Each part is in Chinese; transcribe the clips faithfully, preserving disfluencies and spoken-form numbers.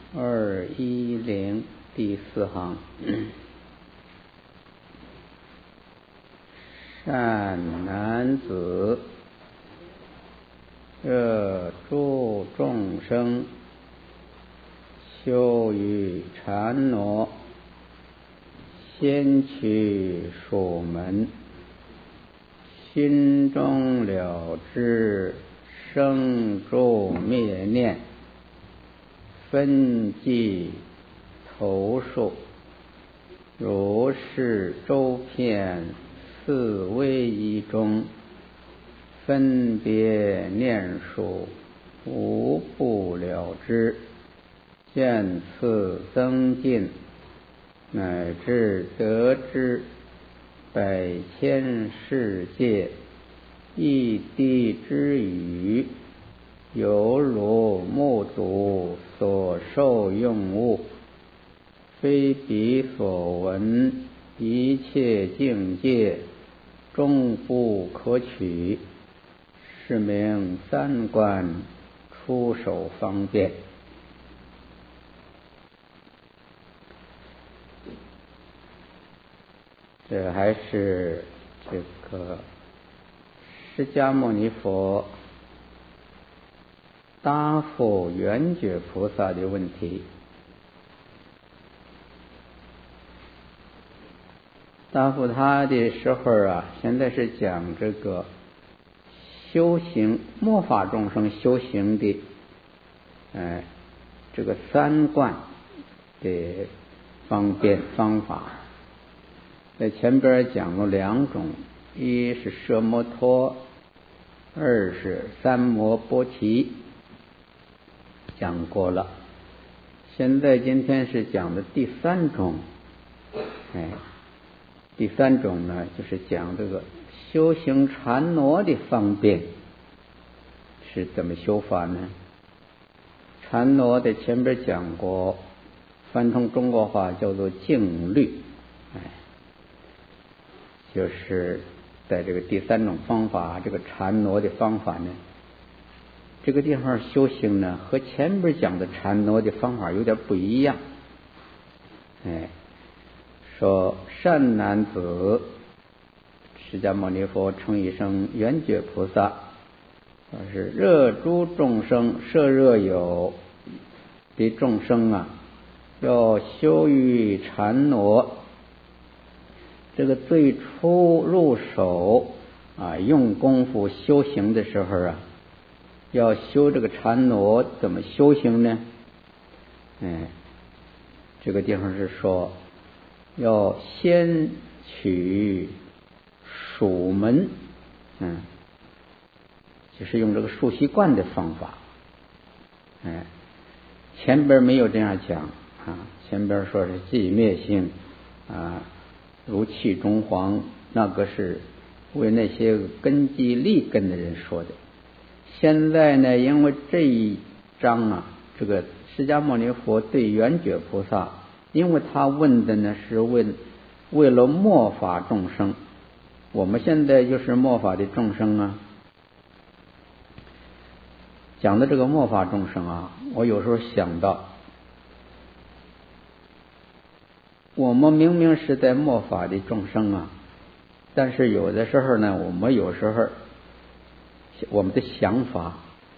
二一零第四行，善男子，热诸众生，修于禅挪，先取蜀门，心中了知生住灭念，分际投数，如是周遍四威仪中，分别念数无不了知，见次增进，乃至得知百千世界一滴之语，犹如目睹所受用物，非彼所闻一切境界终不可取，是名三观出手方便。这还是这个释迦牟尼佛答复圆觉菩萨的问题。答复他的时候啊，现在是讲这个修行末法众生修行的，呃，这个三观的方便方法。在前边讲了两种，一是摄摩托，二是三摩波提，讲过了。现在今天是讲的第三种，哎，第三种呢，就是讲这个修行禅挪的方便是怎么修法呢？禅挪的前边讲过，翻成中国话叫做静虑，哎，就是在这个第三种方法，这个禅挪的方法呢，这个地方修行呢，和前边讲的禅挪的方法有点不一样。哎，说善男子，释迦牟尼佛称一声圆觉菩萨，说是热诸众生，摄热有的众生啊，要修于禅挪。这个最初入手啊，用功夫修行的时候啊，要修这个禅挪，怎么修行呢？哎，这个地方是说，要先取蜀门，嗯，就是用这个数息观的方法。哎，前边没有这样讲啊，前边说是寂灭性啊。如气中黄，那个是为那些根基立根的人说的。现在呢，因为这一章啊，这个释迦牟尼佛对圆觉菩萨，因为他问的呢是问为了末法众生，我们现在就是末法的众生啊。讲的这个末法众生啊，我有时候想到，我们明明是在末法的众生啊，但是有的时候呢，我们有时候我们的想法，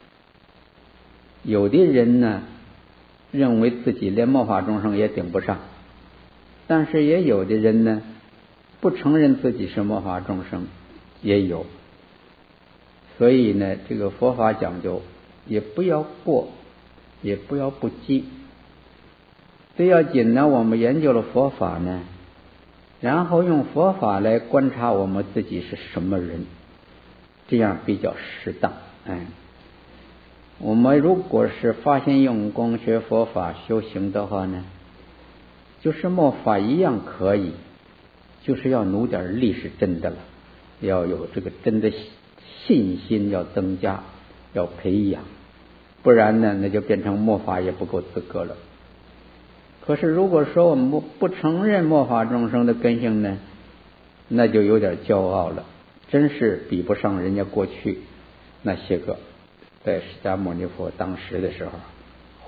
有的人呢认为自己连末法众生也顶不上，但是也有的人呢不承认自己是末法众生，也有。所以呢，这个佛法讲究，也不要过，也不要不及。最要紧呢，我们研究了佛法呢，然后用佛法来观察我们自己是什么人，这样比较适当。哎，我们如果是发心用功学佛法修行的话呢，就是末法一样可以，就是要努点力是真的了，要有这个真的信心要增加，要培养，不然呢，那就变成末法也不够资格了。可是如果说我们不承认末法众生的根性呢，那就有点骄傲了，真是比不上人家过去那些个在释迦牟尼佛当时的时候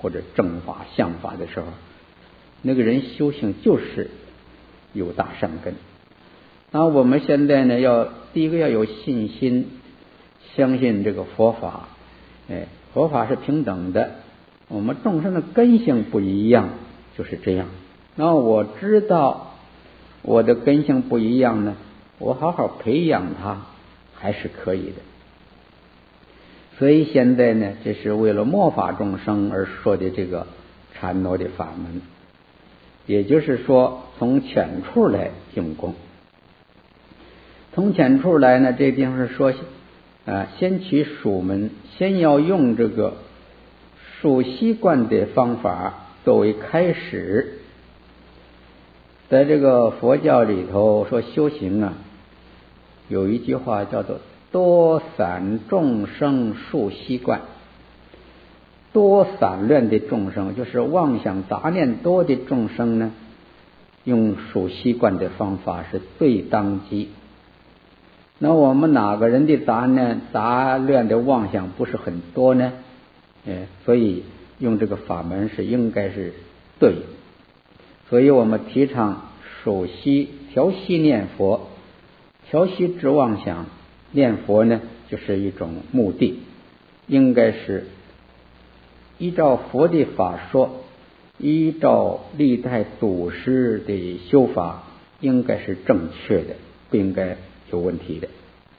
或者正法相法的时候，那个人修行就是有大善根。那我们现在呢，要第一个要有信心，相信这个佛法，哎，佛法是平等的，我们众生的根性不一样，就是这样。那我知道我的根性不一样呢，我好好培养它还是可以的。所以现在呢，这是为了末法众生而说的这个禅挪的法门，也就是说从浅处来用功。从浅处来呢，这地方是说啊，先取数门，先要用这个数习惯的方法作为开始。在这个佛教里头说修行啊，有一句话叫做多散众生数习惯。多散乱的众生，就是妄想杂念多的众生呢，用数习惯的方法是最当机。那我们哪个人的杂念杂乱的妄想不是很多呢？哎，所以用这个法门是应该是对。所以我们提倡数息调息念佛，调息止妄想，念佛呢就是一种目的，应该是依照佛的法说，依照历代祖师的修法，应该是正确的，不应该有问题的。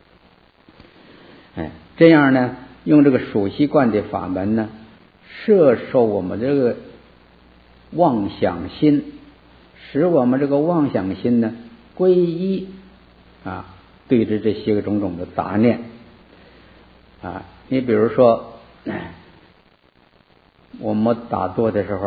哎，这样呢，用这个数习惯的法门呢，摄受我们这个妄想心，使我们这个妄想心呢归一啊，对着这些个种种的杂念啊。你比如说，我们打坐的时候，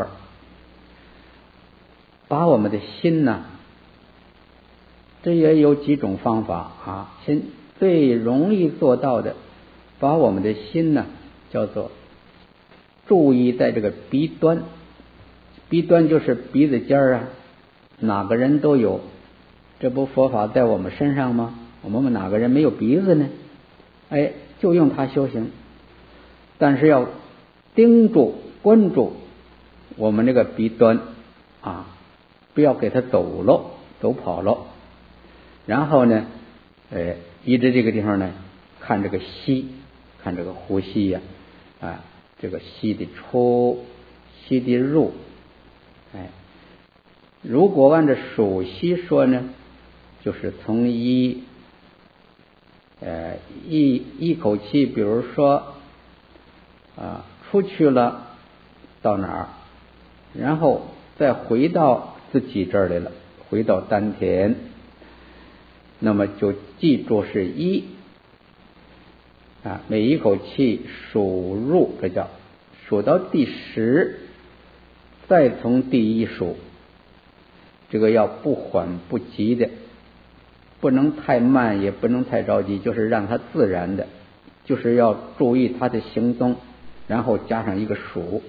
把我们的心呢，这也有几种方法啊。先最容易做到的，把我们的心呢叫做注意在这个鼻端，鼻端就是鼻子尖儿啊，哪个人都有，这不佛法在我们身上吗？我们哪个人没有鼻子呢？哎，就用它修行，但是要盯住关注我们这个鼻端啊，不要给它走了走跑了。然后呢，呃，依着这个地方呢，看这个吸，看这个呼吸呀、啊，啊，这个吸的出，吸的入，哎，如果按照数息说呢，就是从一，呃，一一口气，比如说啊，出去了到哪儿，然后再回到自己这儿来了，回到丹田。那么就记住是一啊，每一口气数入，这叫数到第十，再从第一数，这个要不缓不急的，不能太慢，也不能太着急，就是让它自然的，就是要注意它的行踪，然后加上一个数。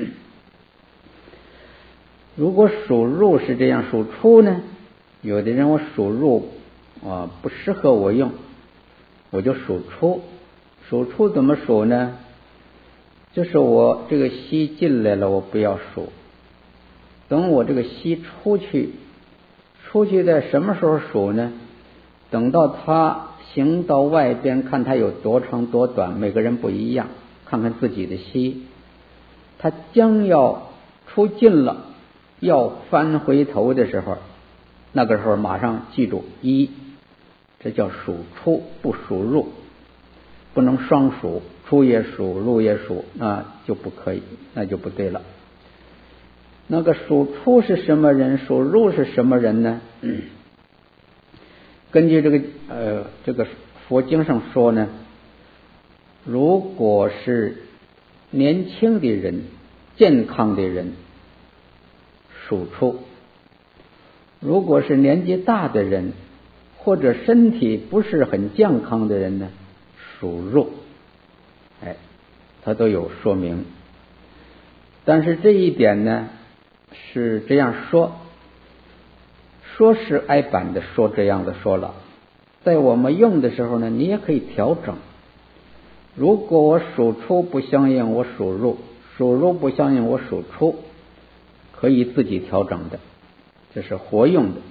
如果数入是这样，数出呢，有的人我数入啊，不适合我用，我就数出。数出怎么数呢？就是我这个吸进来了，我不要数，等我这个吸出去，出去在什么时候数呢？等到它行到外边，看它有多长多短，每个人不一样，看看自己的吸，它将要出尽了，要翻回头的时候，那个时候马上记住一，这叫数出，不数入，不能双数，出也数，入也数，那就不可以，那就不对了。那个数出是什么人，数入是什么人呢？嗯、根据这个呃这个佛经上说呢，如果是年轻的人、健康的人，数出；如果是年纪大的人，或者身体不是很健康的人呢，数入。哎，它都有说明。但是这一点呢，是这样说，说是挨板的说这样的说了，在我们用的时候呢，你也可以调整。如果我数出不相应，我数入； 数入不相应我数出，可以自己调整的，这是活用的。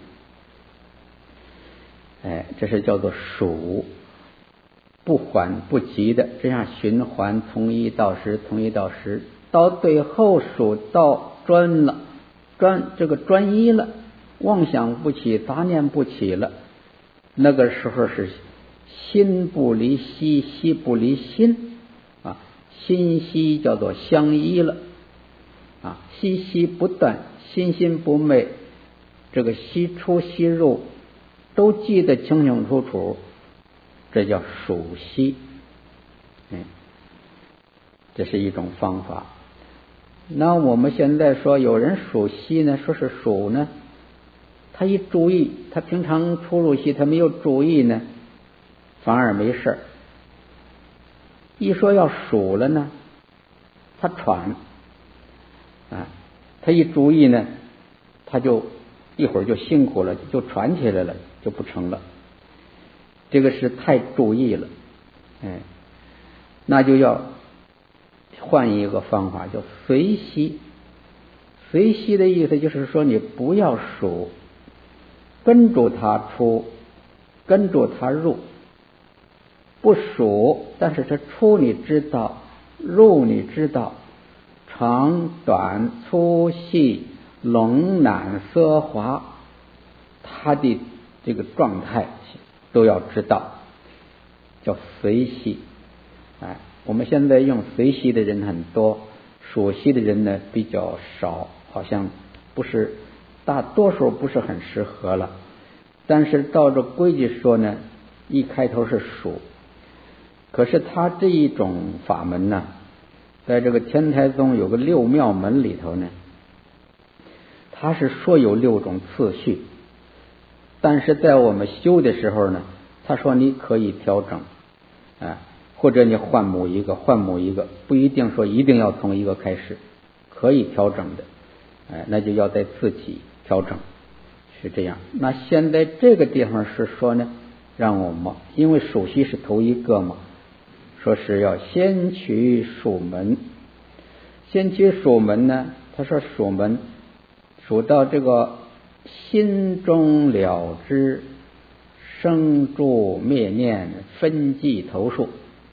哎，这是叫做数，不缓不急的这样循环，从一到十，从一到十，到最后数到专了，专这个专一了，妄想不起，杂念不起了，那个时候是心不离息，息不离心啊，心息叫做相依了啊，息息不断，心心不昧，这个息出息入都记得清清楚楚，这叫数息。嗯，这是一种方法。那我们现在说有人数息呢，说是数呢，他一注意，他平常出入息他没有注意呢，反而没事儿。一说要数了呢，他喘啊，他一注意呢，他就一会儿就辛苦了，就喘起来了，就不成了。这个是太注意了，哎，那就要换一个方法，叫随息。随息的意思就是说，你不要数，跟住它出，跟住它入，不数，但是这出你知道，入你知道，长短粗细龙懒奢华，它的这个状态都要知道，叫随息。哎，我们现在用随息的人很多，数息的人呢比较少，好像不是大多数不是很适合了。但是照着规矩说呢，一开头是数，可是他这一种法门呢，在这个天台宗有个六妙门里头呢，他是说有六种次序，但是在我们修的时候呢，他说你可以调整，啊，或者你换某一个，换某一个，不一定说一定要从一个开始，可以调整的，哎，那就要在自己调整，是这样。那现在这个地方是说呢，让我们因为数息是头一个嘛，说是要先取数门，先取数门呢，他说数门数到这个心中了知，生住灭念分际头数。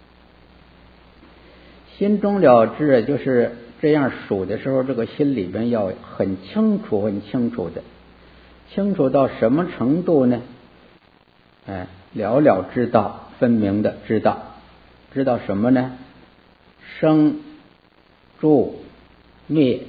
心中了知就是这样数的时候，这个心里边要很清楚很清楚的，清楚到什么程度呢？哎，了了知道，分明的知道，知道什么呢？生住灭，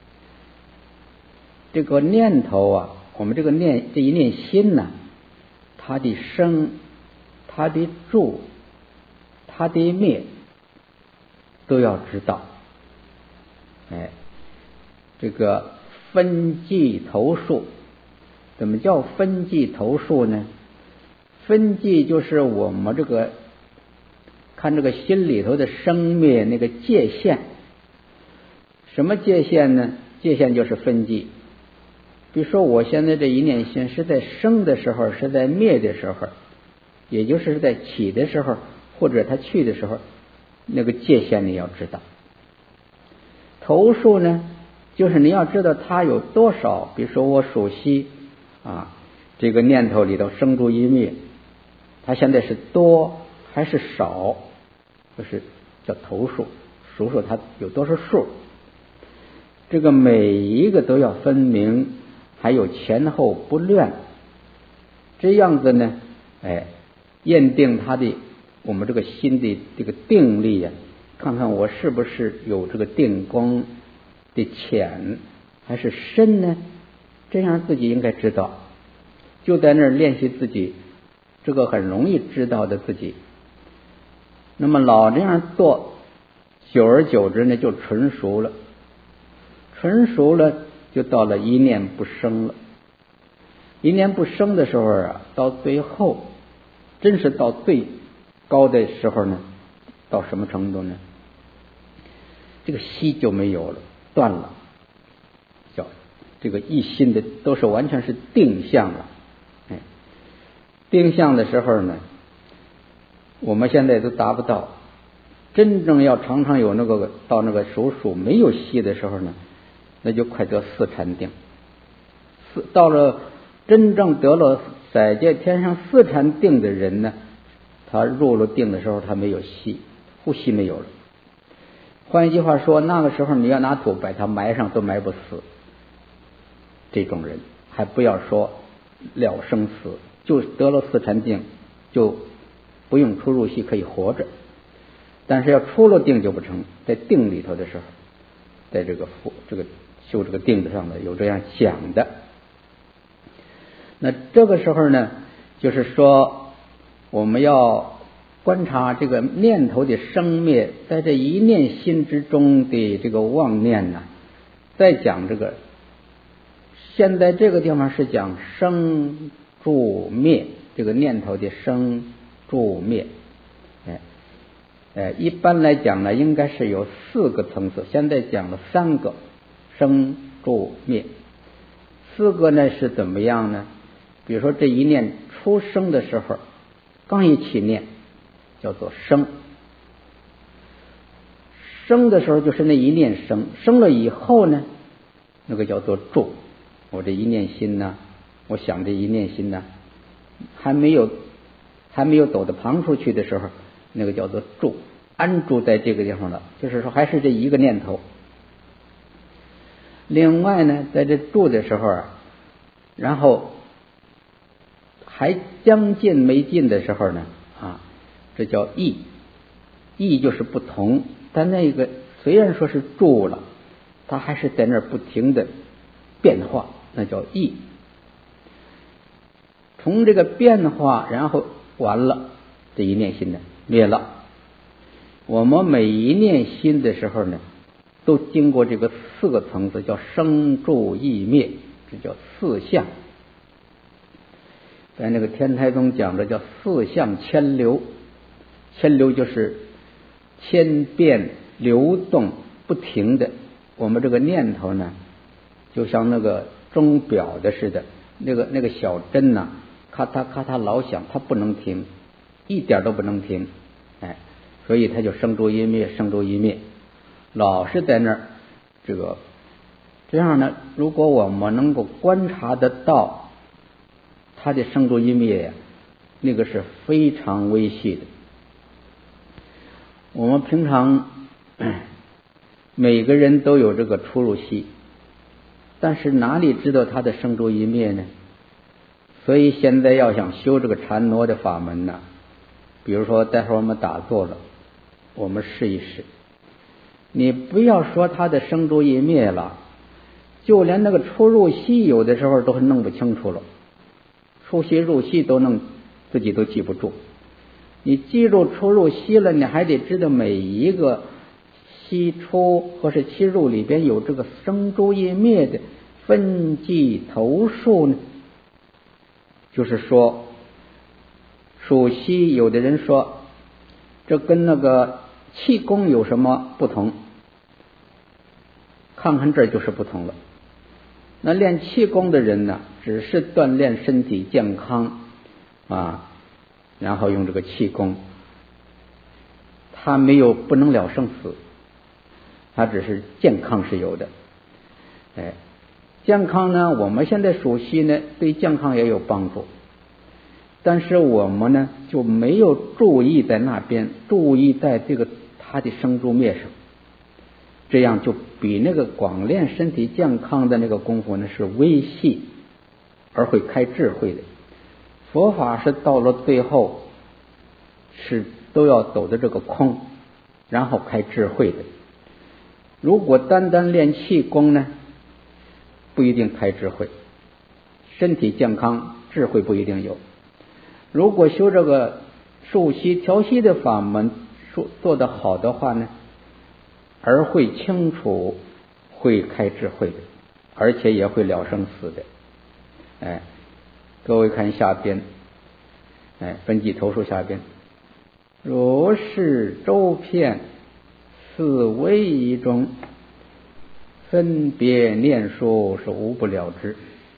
这个念头啊，我们这个念这一念心呢，它的生，它的住，它的灭都要知道。哎，这个分际头数，怎么叫分际头数呢？分际就是我们这个看这个心里头的生灭那个界限。什么界限呢？界限就是分际。比如说我现在这一念心是在生的时候，是在灭的时候，也就是在起的时候，或者它去的时候，那个界限你要知道。头数呢，就是你要知道它有多少。比如说我数息啊，这个念头里头生住一灭，它现在是多还是少，就是叫头数，数数它有多少数。这个每一个都要分明，还有前后不乱，这样子呢，哎，验定它的我们这个心的这个定力呀、啊，看看我是不是有这个定功的浅还是深呢？这样自己应该知道，就在那儿练习自己，这个很容易知道的自己。那么老这样做，久而久之呢，就纯熟了。纯熟了，就到了一念不生了。一念不生的时候啊，到最后，真是到最高的时候呢，到什么程度呢？这个息就没有了，断了，叫这个一心的都是完全是定向了。哎，定向的时候呢，我们现在都达不到， 真正要常常有那个到那个手术没有息的时候呢，那就快得四禅定。四到了真正得了色界天上四禅定的人呢，他入了定的时候他没有息，呼吸没有了。换一句话说，那个时候你要拿土把它埋上都埋不死。这种人还不要说了生死，就得了四禅定就不用出入息可以活着，但是要出了定就不成。在定里头的时候，在这个这个修这个定子上的有这样讲的。那这个时候呢，就是说我们要观察这个念头的生灭，在这一念心之中的这个妄念呢，再讲这个，现在这个地方是讲生住灭，这个念头的生住灭。哎哎，一般来讲呢，应该是有四个层次，现在讲了三个，生住灭。四个呢是怎么样呢？比如说这一念出生的时候，刚一起念叫做生，生的时候就是那一念生，生了以后呢，那个叫做住。我这一念心呢，我想这一念心呢，还没有还没有走到旁出去的时候，那个叫做住，安住在这个地方了，就是说还是这一个念头。另外呢，在这住的时候啊，然后还将近没尽的时候呢，啊，这叫异。异就是不同，但那个虽然说是住了，它还是在那儿不停的变化，那叫异。从这个变化，然后完了，这一念心呢灭了。我们每一念心的时候呢，都经过这个四个层次，叫生住异灭，这叫四相。在那个天台宗讲的叫四相千流，千流就是千变流动不停的。我们这个念头呢，就像那个钟表的似的，那个那个小针呢，咔嗒咔嗒老响，它不能停，一点都不能停，哎，所以它就生住异灭，生住异灭，老是在那儿。这个这样呢，如果我们能够观察得到它的生住异灭呀，那个是非常微细的。我们平常每个人都有这个出入息，但是哪里知道它的生住异灭呢？所以现在要想修这个禅挪的法门呢，比如说待会儿我们打坐了，我们试一试，你不要说它的生住异灭了，就连那个出入息有的时候都弄不清楚了，出息入息都弄自己都记不住。你记住出入息了，你还得知道每一个息出或是息入里边有这个生住异灭的分际头数呢。就是说属息，有的人说这跟那个气功有什么不同？看看这就是不同了。那练气功的人呢，只是锻炼身体健康啊，然后用这个气功，他没有不能了生死，他只是健康是有的。哎，健康呢，我们现在属息呢，对健康也有帮助，但是我们呢就没有注意在那边，注意在这个他的生住灭上，这样就比那个光练身体健康的那个功夫呢是微细而会开智慧的。佛法是到了最后是都要走的这个空，然后开智慧的。如果单单练气功呢，不一定开智慧，身体健康智慧不一定有。如果修这个数息调息的法门做得好的话呢，而会清楚，会开智慧的，而且也会了生死的。哎，各位看下边，哎，分际头数下边，如是周遍四维一中，分别念数是无不了之。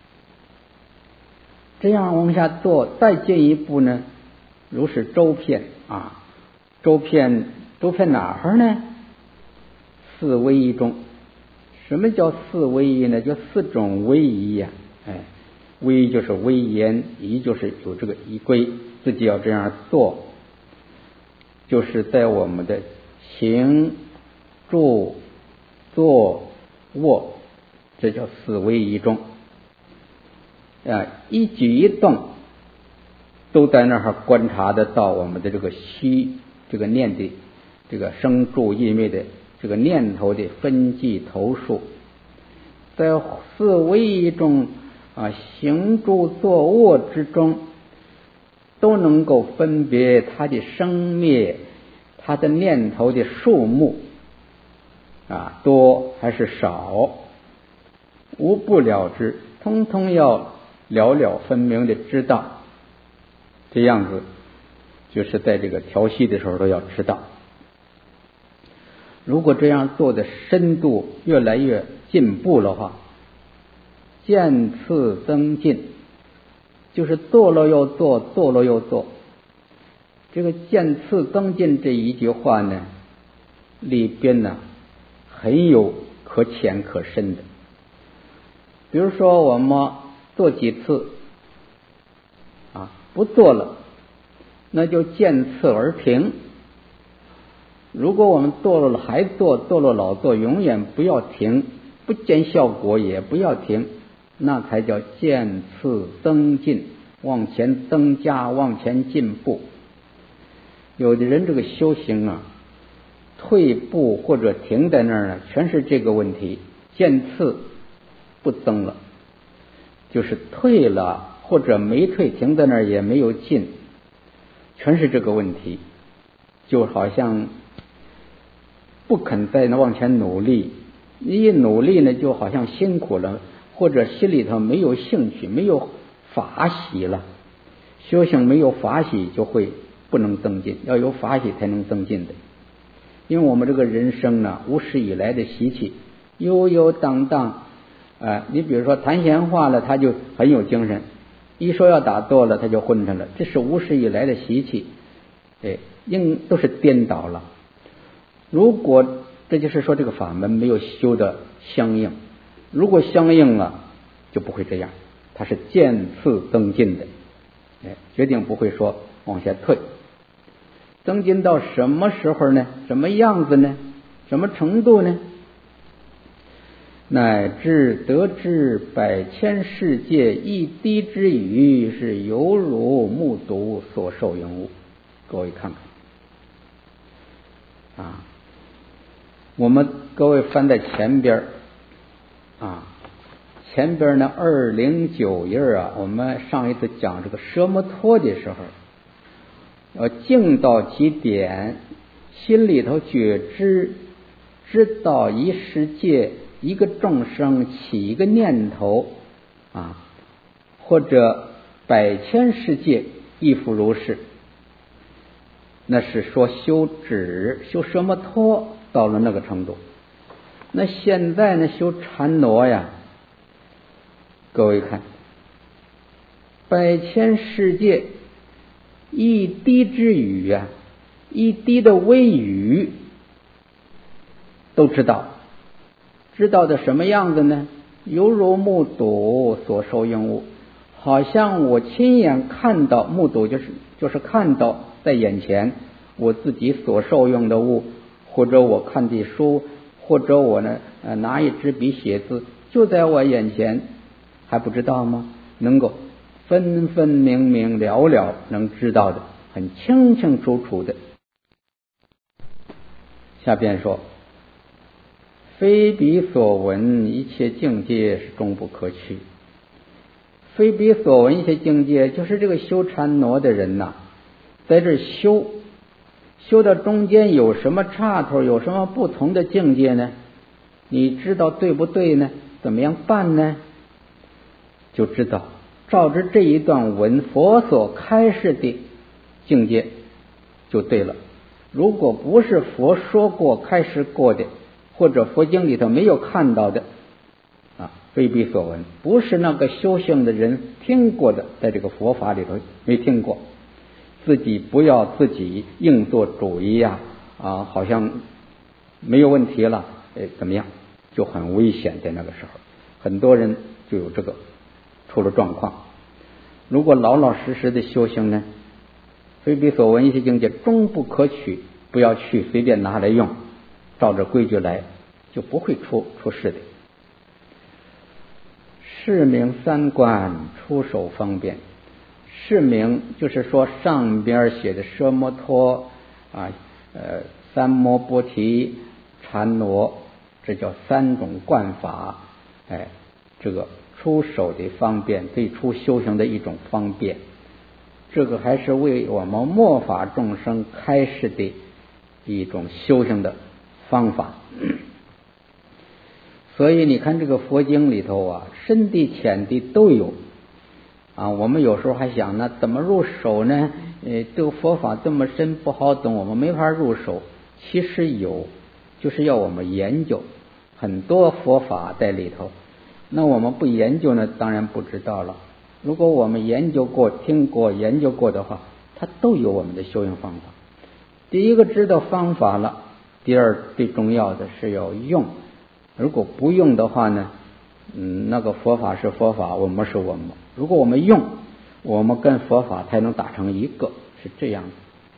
这样往下做，再进一步呢，如是周遍啊，周遍都在哪儿呢？四唯一中。什么叫四唯一呢？就四种唯一呀、啊。哎，唯就是唯言，一就是有这个依规，自己要这样做，就是在我们的行、住、坐、卧，这叫四唯一中啊，一举一动都在那儿观察得到我们的这个虚，这个念的这个生住意灭的这个念头的分际头数，在四唯一中啊，行住坐卧之中，都能够分别它的生灭，它的念头的数目啊，多还是少，无不了知，通通要了了分明的知道。这样子就是在这个调息的时候都要知道。如果这样做的深度越来越进步的话，渐次增进，就是做了又做，做了又做。这个渐次增进这一句话呢，里边呢很有可浅可深的。比如说我们做几次啊，不做了，那就渐次而停。如果我们做了还做，做了老做，永远不要停，不见效果也不要停，那才叫渐次增进，往前增加，往前进步。有的人这个修行啊，退步或者停在那儿呢，全是这个问题，渐次不增了，就是退了或者没退，停在那儿也没有进，全是这个问题。就好像不肯再往前努力，一努力呢就好像辛苦了，或者心里头没有兴趣，没有法喜了。修行没有法喜就会不能增进，要有法喜才能增进的。因为我们这个人生呢，无始以来的习气悠悠荡荡，呃，你比如说谈闲话了，他就很有精神；一说要打坐了，他就昏沉了。这是无始以来的习气，哎，应都是颠倒了。如果这就是说这个法门没有修的相应，如果相应了，就不会这样，它是渐次增进的，哎，决定不会说往下退。增进到什么时候呢？什么样子呢？什么程度呢？乃至得知百千世界一滴之语，是犹如目睹所受用物。各位看看啊，我们各位翻在前边啊，前边呢二零九页啊，我们上一次讲这个奢摩托的时候，要静到极点，心里头觉知，知道一世界一个众生起一个念头啊，或者百千世界亦复如是，那是说修止修奢摩托到了那个程度。那现在呢修禅挪呀，各位看，百千世界一滴之语啊，一滴的微语都知道，知道的什么样子呢？犹如目睹所受用物，好像我亲眼看到，目睹就是就是看到在眼前我自己所受用的物，或者我看的书，或者我呢呃拿一支笔写字，就在我眼前，还不知道吗？能够分分明明了了能知道的，很清清楚楚的。下边说，非彼所闻一切境界是终不可取。非彼所闻一切境界，就是这个修禅挪的人呐、啊，在这修修到中间有什么岔头，有什么不同的境界呢？你知道对不对呢？怎么样办呢？就知道照着这一段文佛所开示的境界就对了。如果不是佛说过开示过的，或者佛经里头没有看到的啊，非彼所闻，不是那个修行的人听过的，在这个佛法里头没听过，自己不要自己硬做主意呀、啊， 啊，好像没有问题了，哎，怎么样，就很危险。在那个时候，很多人就有这个出了状况。如果老老实实的修行呢，非比所闻一切境界终不可取，不要去随便拿来用，照着规矩来，就不会出出事的。是名三观，出手方便。是名就是说上边写的奢摩托啊，呃，三摩波提、禅挪，这叫三种观法。哎，这个出手的方便，最初修行的一种方便。这个还是为我们末法众生开示的一种修行的方法。所以你看这个佛经里头啊，深的浅的都有啊。我们有时候还想呢，怎么入手呢？呃，这个佛法这么深不好懂，我们没法入手。其实有，就是要我们研究，很多佛法在里头。那我们不研究呢，当然不知道了。如果我们研究过、听过、研究过的话，它都有我们的修行方法。第一个知道方法了，第二最重要的是要用。如果不用的话呢，嗯，那个佛法是佛法，我们是我们。如果我们用，我们跟佛法才能打成一个，是这样的。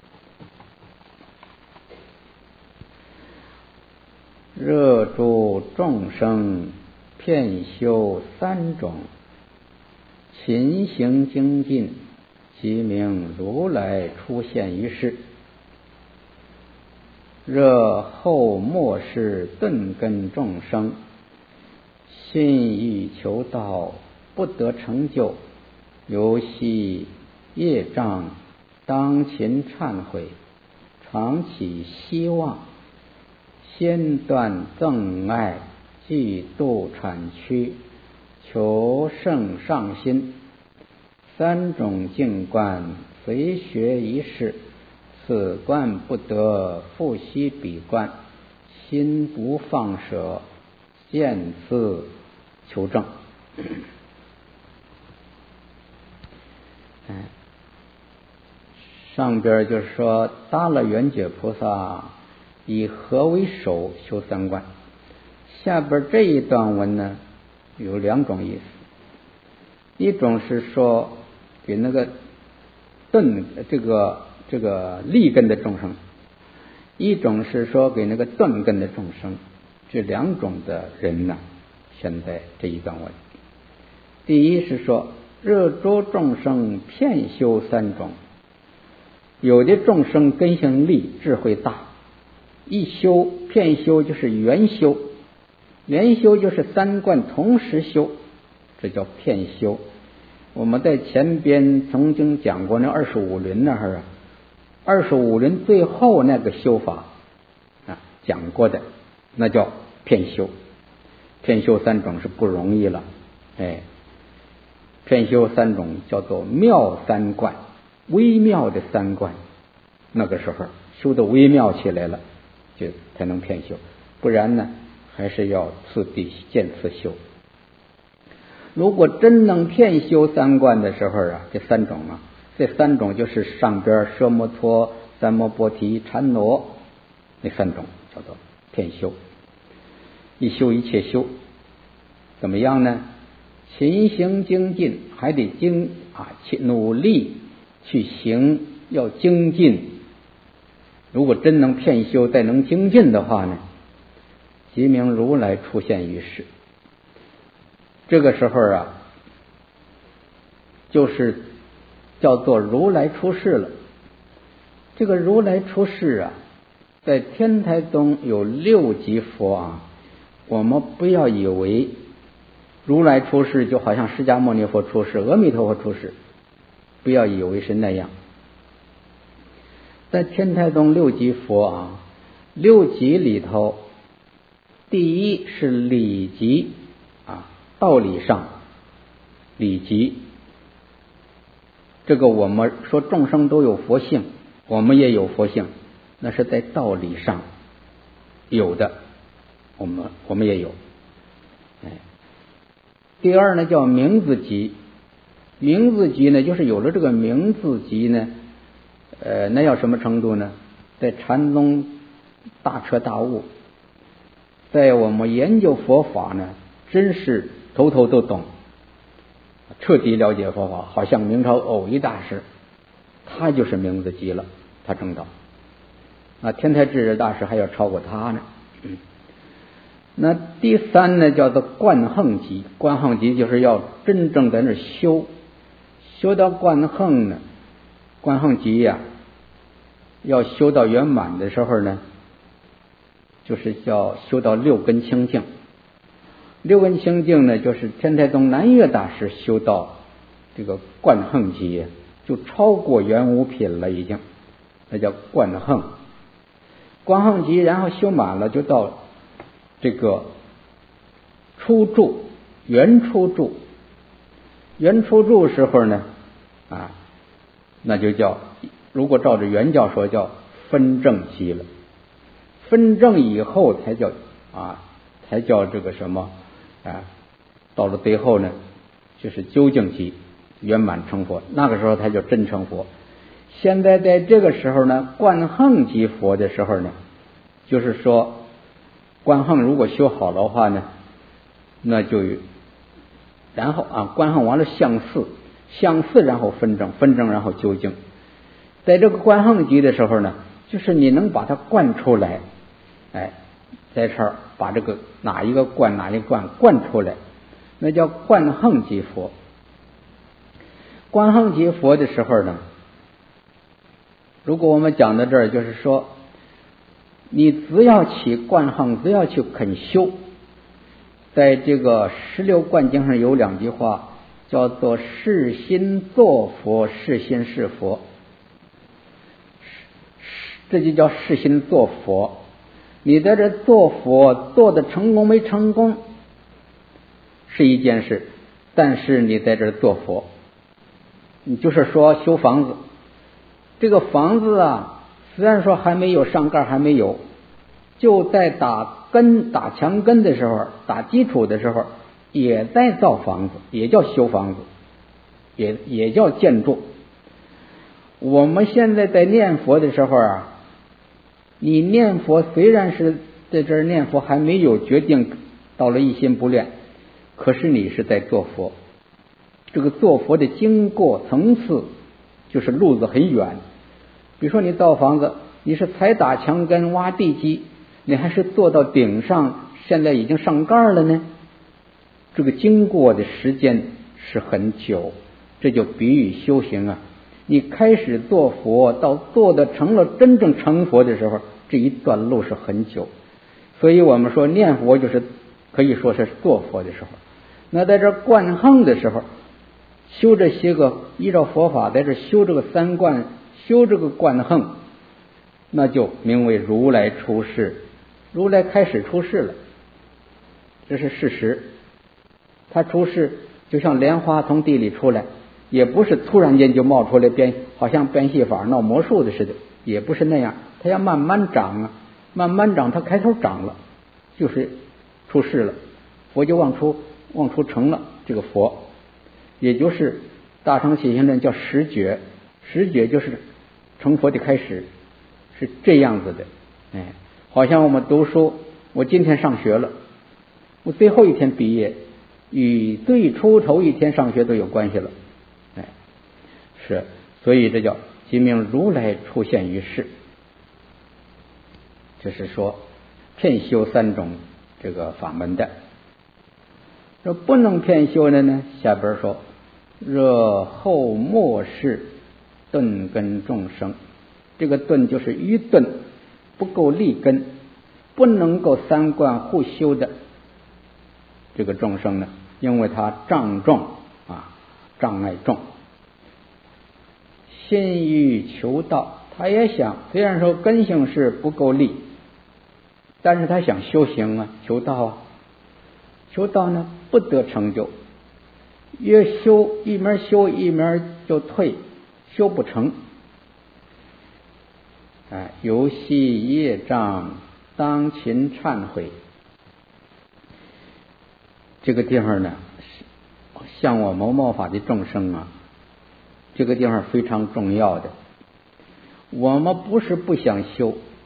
热诸众生遍修三种，勤行精进，即名如来出现于世。热后末世顿根众生，心欲求道，不得成就，由系业障，当勤忏悔，常起希望，先断憎爱，嫉妒谄曲，求胜上心。三种净观，随学一世，此观不得，复习彼观，心不放舍，见此求证。上边就是说，大乐圆觉菩萨以何为首修三观。下边这一段文呢，有两种意思。一种是说给那个顿这个这个立根的众生，一种是说给那个断根的众生。这两种的人呢，现在这一段文，第一是说热诸众生遍修三种。有的众生根性利，智慧大，一修遍修就是圆修，圆修就是三观同时修，这叫遍修。我们在前边曾经讲过那二十五轮那儿啊，二十五轮最后那个修法啊讲过的，那叫遍修。遍修三种是不容易了，哎，遍修三种叫做妙三观，微妙的三观。那个时候修得微妙起来了，就才能遍修，不然呢还是要次第渐次修。如果真能遍修三观的时候啊，这三种啊，这三种就是上边奢摩托、三摩波提、禅挪，那三种叫做遍修。一修一切修，怎么样呢？勤行精进，还得精啊，去努力去行，要精进。如果真能遍修，再能精进的话呢，即名如来出现于世。这个时候啊，就是叫做如来出世了。这个如来出世啊，在天台宗有六级佛啊，我们不要以为如来出世就好像释迦牟尼佛出世、阿弥陀佛出世，不要以为是那样。在天台宗六级佛啊，六级里头，第一是理级啊，道理上理级。这个我们说众生都有佛性，我们也有佛性，那是在道理上有的，我们我们也有。哎，第二呢叫名字级，名字级呢就是有了这个名字级呢，呃，那要什么程度呢？在禅宗大彻大悟，在我们研究佛法呢，真是头头都懂，彻底了解佛法。好像明朝偶一大师，他就是名字极了，他证道。那天台智大师还要超过他呢。嗯，那第三呢，叫做观行集。观行集就是要真正在那修，修到观行呢，观行集呀、啊，要修到圆满的时候呢，就是叫修到六根清净。六根清净呢，就是天台宗南岳大师修到这个观行集，就超过圆无品了，已经，那叫观行。观行集，然后修满了，就到这个初住，圆初住。圆初住时候呢，啊，那就叫，如果照着原教说叫分正集了。分正以后才叫啊，才叫这个什么啊？到了最后呢，就是究竟集，圆满成佛。那个时候才叫真成佛。现在在这个时候呢，观行即佛的时候呢，就是说观行如果修好的话呢，那就然后啊，观行完了相似，相似然后分正，分正然后究竟。在这个观行集的时候呢，就是你能把它观出来，哎，在这儿把这个哪一个观哪一个观观出来，那叫观行即佛。观行即佛的时候呢，如果我们讲到这儿，就是说你只要起观行，只要去肯修，在这个十六观经上有两句话，叫做是心作佛，是心是佛，这就叫是心作佛。你在这做佛做的成功没成功是一件事，但是你在这做佛，你就是说修房子，这个房子啊，虽然说还没有上盖，还没有，就在打根打墙根的时候，打基础的时候，也在造房子，也叫修房子，也也叫建筑。我们现在在念佛的时候啊，你念佛虽然是在这儿念佛还没有决定到了一心不乱，可是你是在做佛。这个做佛的经过层次就是路子很远。比如说你造房子，你是才打墙根挖地基，你还是做到顶上现在已经上盖了呢，这个经过的时间是很久。这就比喻修行啊，你开始做佛到做的成了真正成佛的时候，这一段路是很久。所以我们说念佛就是可以说是做佛的时候。那在这观行的时候，修这些个依照佛法在这修这个三观，修这个观行，那就名为如来出世。如来开始出世了，这是事实。他出世就像莲花从地里出来，也不是突然间就冒出来变，好像变戏法闹魔术的似的，也不是那样，他要慢慢长啊，慢慢长，他开头长了，就是出世了，佛就往出往出成了这个佛，也就是大乘起信论叫十觉，十觉就是成佛的开始，是这样子的。哎，好像我们读书，我今天上学了，我最后一天毕业，与最初头一天上学都有关系了。哎，是，所以这叫即名如来出现于世。这是说骗修三种这个法门的。说不能骗修的呢，下边说若后末世顿根众生，这个顿就是愚钝，不够立根，不能够三观互修的这个众生呢，因为他障重啊，障碍重，心欲求道，他也想，虽然说根性是不够立，但是他想修行啊，求道啊，求道呢不得成就，越修一面修一面就退，修不成。哎，游戏业障当勤忏悔。这个地方呢，像我某某法的众生啊，这个地方非常重要的。我们不是不想修，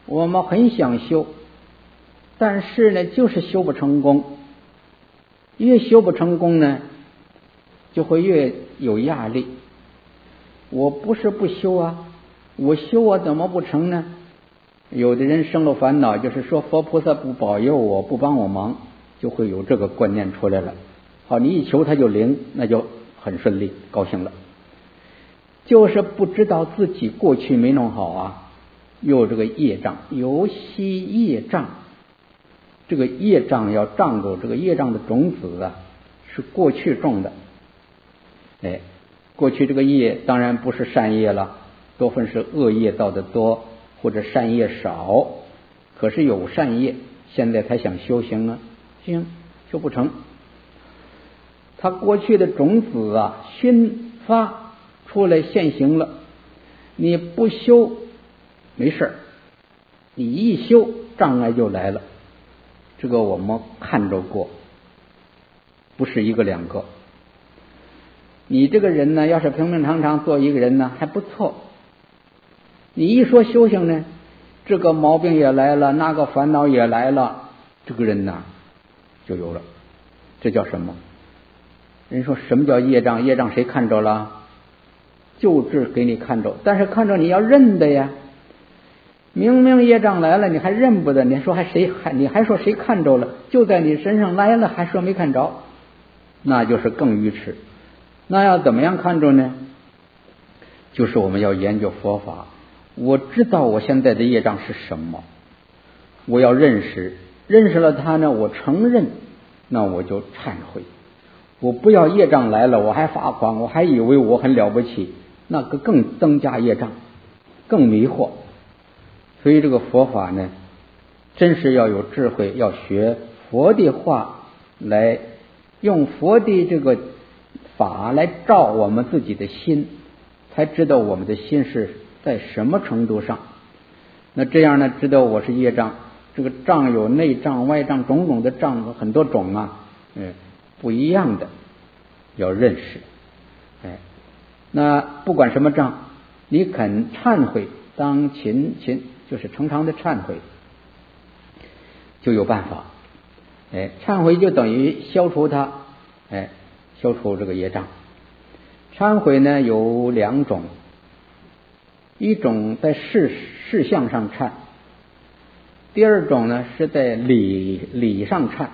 我们很想修，但是呢就是修不成功，越修不成功呢就会越有压力。我不是不修啊，我修我怎么不成呢？有的人生了烦恼，就是说佛菩萨不保佑我，不帮我忙，就会有这个观念出来了。好，你一求他就灵，那就很顺利，高兴了。就是不知道自己过去没弄好啊，有这个业障，有息业障。这个业障要障住，这个业障的种子啊是过去种的。哎，过去这个业当然不是善业了，多分是恶业造的多，或者善业少。可是有善业，现在他想修行啊，行修不成。他过去的种子啊熏发出来现行了，你不修没事，你一修障碍就来了。这个我们看着过，不是一个两个。你这个人呢，要是平平常常做一个人呢还不错，你一说修行呢，这个毛病也来了，那个烦恼也来了，这个人呢就有了。这叫什么？人说什么叫业障？业障谁看着了？就是给你看着，但是看着你要认的呀。明明业障来了，你还认不得？你说还谁还你还说谁看着了？就在你身上来了，还说没看着，那就是更愚痴。那要怎么样看着呢？就是我们要研究佛法。我知道我现在的业障是什么，我要认识，认识了它呢，我承认，那我就忏悔。我不要业障来了，我还发狂，我还以为我很了不起，那个更增加业障，更迷惑。所以这个佛法呢，真是要有智慧，要学佛的话，来用佛的这个法来照我们自己的心，才知道我们的心是在什么程度上。那这样呢，知道我是业障，这个障有内障、外障，种种的障很多种啊，嗯，不一样的，要认识。哎，那不管什么障，你肯忏悔，当勤勤。就是常常的忏悔，就有办法。哎，忏悔就等于消除它，哎，消除这个业障。忏悔呢有两种，一种在事事项上忏，第二种呢是在理理上忏。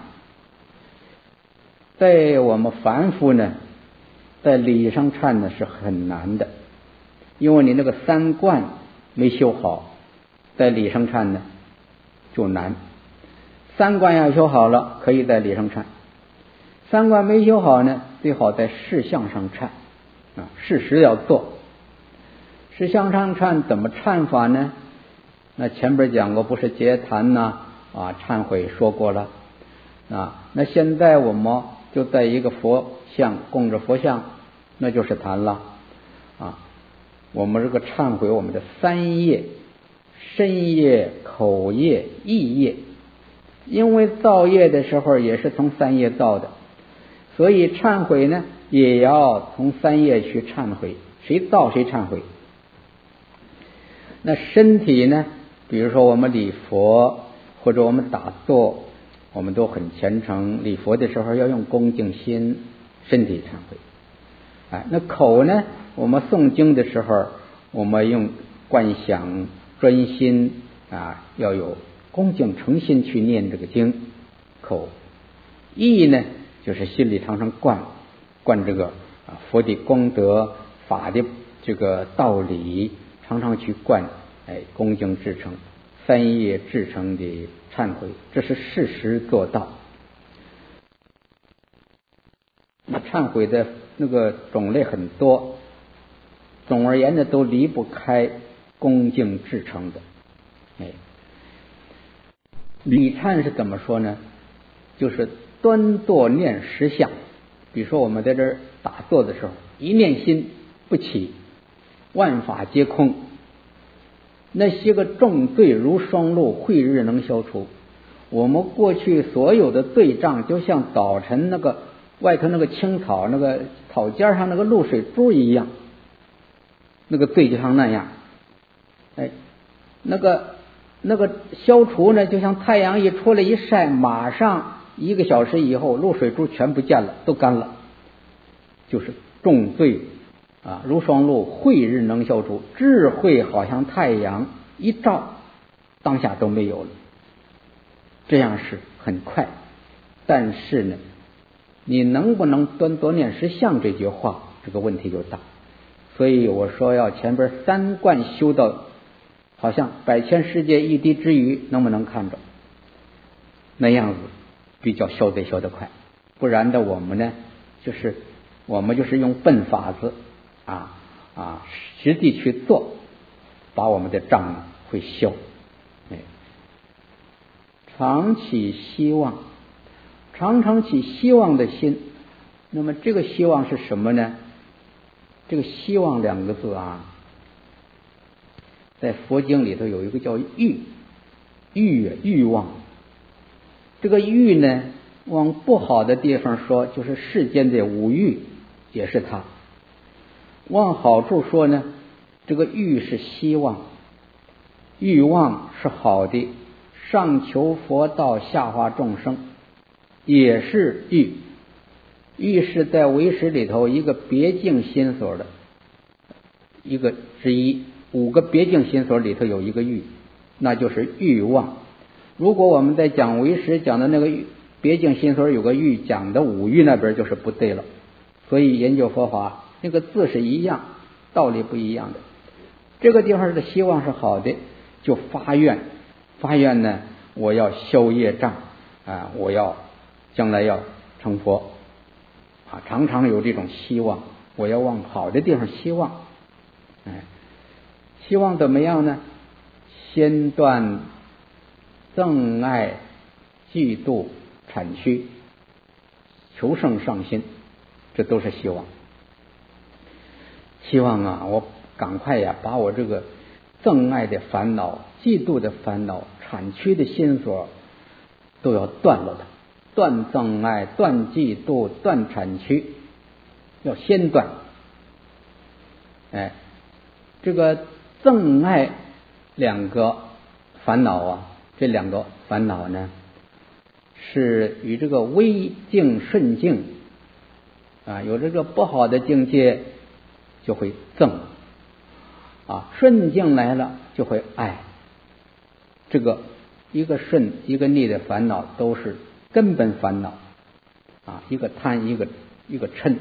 在我们凡夫呢，在理上忏呢是很难的，因为你那个三观没修好。在理上忏呢就难，三观要修好了，可以在理上忏；三观没修好呢，最好在事项上忏啊，事实要做。事项上忏怎么忏法呢？那前边讲过，不是结谈呐啊，忏悔说过了啊。那现在我们就在一个佛像供着佛像，那就是谈了啊。我们这个忏悔我们的三业。身业、口业、意业，因为造业的时候也是从三业造的，所以忏悔呢也要从三业去忏悔，谁造谁忏悔。那身体呢，比如说我们礼佛或者我们打坐，我们都很虔诚，礼佛的时候要用恭敬心，身体忏悔。哎，那口呢，我们诵经的时候，我们用观想专心啊，要有恭敬诚心去念这个经。口意呢，就是心里常常观观这个啊佛的功德、法的这个道理，常常去观，哎，恭敬至诚，三业至诚的忏悔，这是事实做到。那忏悔的那个种类很多，总而言之都离不开恭敬至诚的。哎，礼忏是怎么说呢？就是端坐念实相。比如说我们在这儿打坐的时候，一念心不起，万法皆空，那些个重罪如霜露，慧日能消除。我们过去所有的罪障，就像早晨那个外头那个青草，那个草尖上那个露水珠一样，那个罪就像那样。哎，那个那个消除呢，就像太阳一出来一晒，马上一个小时以后露水珠全不见了，都干了。就是重罪啊，如霜露，慧日能消除。智慧好像太阳一照，当下都没有了。这样是很快，但是呢，你能不能端多念实相这句话，这个问题就大。所以我说要前边三观修到好像百千世界一滴之余，能不能看着那样子比较消得消得快。不然的我们呢，就是我们就是用笨法子啊啊，实际去做，把我们的障呢会消。哎，常起希望，常常起希望的心。那么这个希望是什么呢？这个希望两个字啊，在佛经里头有一个叫欲，欲欲望。这个欲呢，往不好的地方说，就是世间的五欲也是它；往好处说呢，这个欲是希望，欲望是好的，上求佛道，下化众生，也是欲。欲是在唯识里头一个别境心所的一个之一，五个别境心所里头有一个欲，那就是欲望。如果我们在讲唯识讲的那个别境心所有个欲，讲的五欲那边就是不对了。所以研究佛法，那个字是一样，道理不一样的。这个地方的希望是好的，就发愿，发愿呢，我要消业障啊，我要将来要成佛啊，常常有这种希望，我要往好的地方希望。哎，希望怎么样呢？先断憎爱、嫉妒、谄曲、求胜上心，这都是希望。希望啊，我赶快呀，把我这个憎爱的烦恼、嫉妒的烦恼、谄曲的心所都要断了它。断憎爱，断嫉妒，断谄曲，要先断。哎，这个憎爱两个烦恼啊，这两个烦恼呢，是与这个微境顺境啊，有这个不好的境界就会憎啊，顺境来了就会爱。这个一个顺一个逆的烦恼都是根本烦恼啊，一个贪一个一个嗔。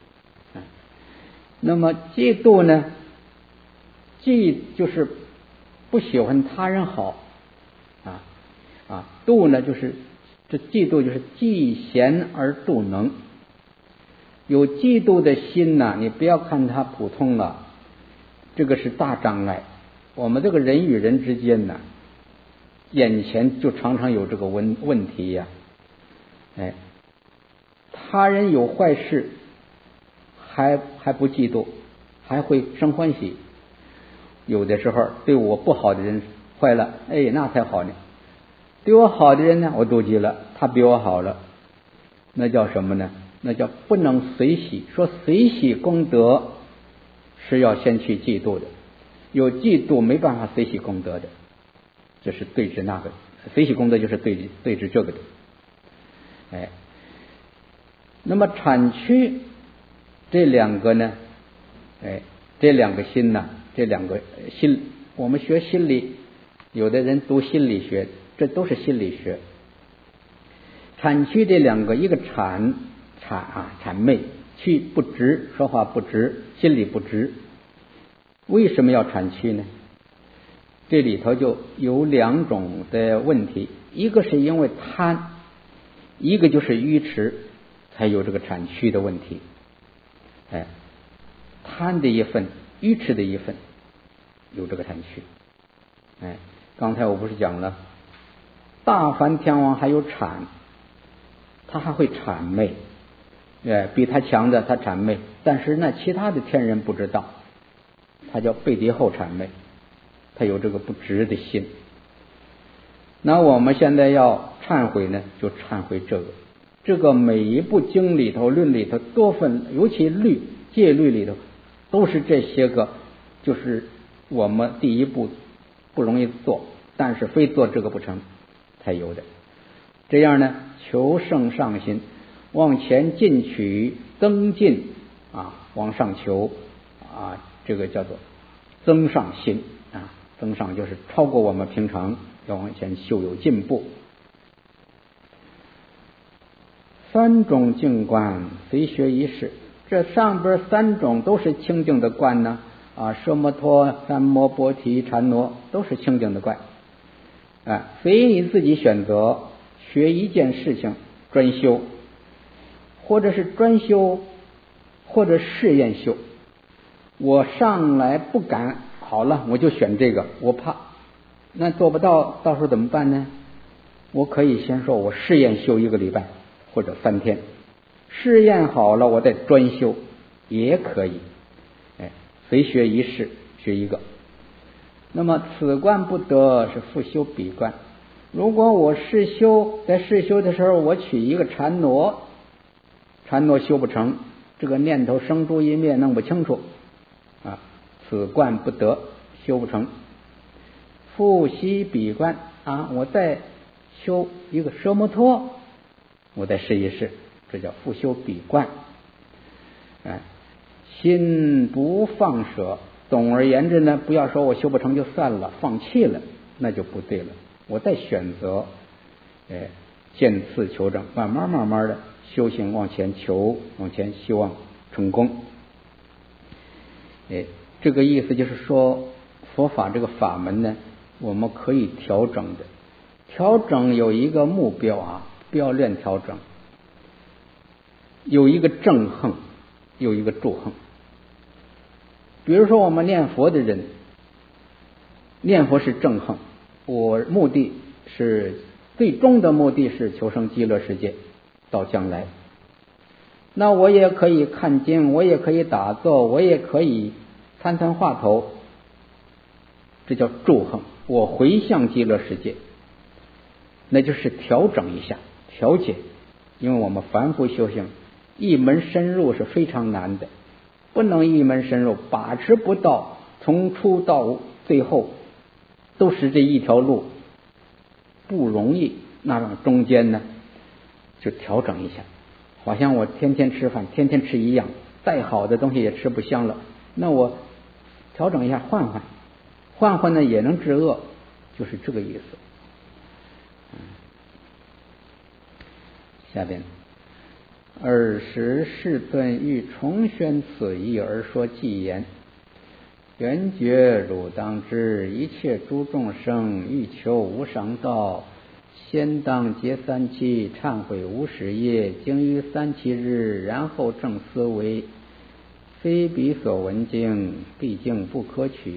那么嫉妒呢，嫉就是不喜欢他人好啊啊，妒呢就是这嫉妒就是嫉贤而妒能。有嫉妒的心呢，你不要看它普通了，这个是大障碍。我们这个人与人之间呢，眼前就常常有这个问问题呀。哎，他人有坏事，还还不嫉妒，还会生欢喜。有的时候对我不好的人坏了，哎，那才好呢。对我好的人呢，我妒忌了，他比我好了，那叫什么呢？那叫不能随喜。说随喜功德是要先去嫉妒的，有嫉妒没办法随喜功德的，这是对治那个。随喜功德就是对对治这个的。哎，那么谄曲这两个呢，哎，这两个心呢，这两个心，我们学心理，有的人读心理学，这都是心理学。谄曲这两个，一个谄谄啊谄媚，曲不直，说话不直，心里不直。为什么要谄曲呢？这里头就有两种的问题，一个是因为贪，一个就是愚痴，才有这个谄曲的问题。哎，贪的一份，愚痴的一份，有这个谄曲。哎，刚才我不是讲了，大梵天王还有谄，他还会谄媚，哎，比他强的他谄媚，但是呢，其他的天人不知道，他叫背敌后谄媚，他有这个不直的心。那我们现在要忏悔呢，就忏悔这个。这个每一部经里头、论里头多分，尤其律、戒律里头，都是这些个，就是我们第一步不容易做， 但是非做这个不成才有的。这样呢，求胜上心，往前进取，增进啊，往上求啊，这个叫做增上心啊，增上就是超过我们平常，要往前修有进步。三种净观随学一事，这上边三种都是清净的观呢啊，奢摩托、三摩、波提、禅挪都是清净的观啊，随你自己选择学一件事情专修，或者是专修，或者试验修。我上来不敢，好了我就选这个，我怕那做不到，到时候怎么办呢？我可以先说我试验修一个礼拜或者三天，试验好了我再专修也可以，哎，随学一事学一个。那么此观不得是复修彼观。如果我试修，在试修的时候我取一个禅挪，禅挪修不成，这个念头生住一灭弄不清楚啊，此观不得，修不成。复习彼观啊，我再修一个奢摩托，我再试一试，这叫复修彼观。哎，心不放舍。总而言之呢，不要说我修不成就算了，放弃了，那就不对了。我再选择，哎，渐次求证，慢慢慢慢的修行往前求，往前希望成功。哎，这个意思就是说，佛法这个法门呢，我们可以调整的。调整有一个目标啊，不要乱调整。有一个正横，有一个助横。比如说我们念佛的人，念佛是正横，我目的是最终的目的是求生极乐世界，到将来。那我也可以看经，我也可以打坐，我也可以参参话头，这叫助横，我回向极乐世界，那就是调整一下，调节。因为我们凡夫修行一门深入是非常难的，不能一门深入，把持不到，从初到最后都是这一条路，不容易。那么中间呢，就调整一下。好像我天天吃饭，天天吃一样，再好的东西也吃不香了，那我调整一下，换换，换换呢也能治恶，就是这个意思。嗯、下边。尔时世尊欲重宣此义而说偈言：缘觉汝当知，一切诸众生欲求无上道，先当结三期，忏悔无始业，经于三七日，然后正思维，非彼所闻经，毕竟不可取。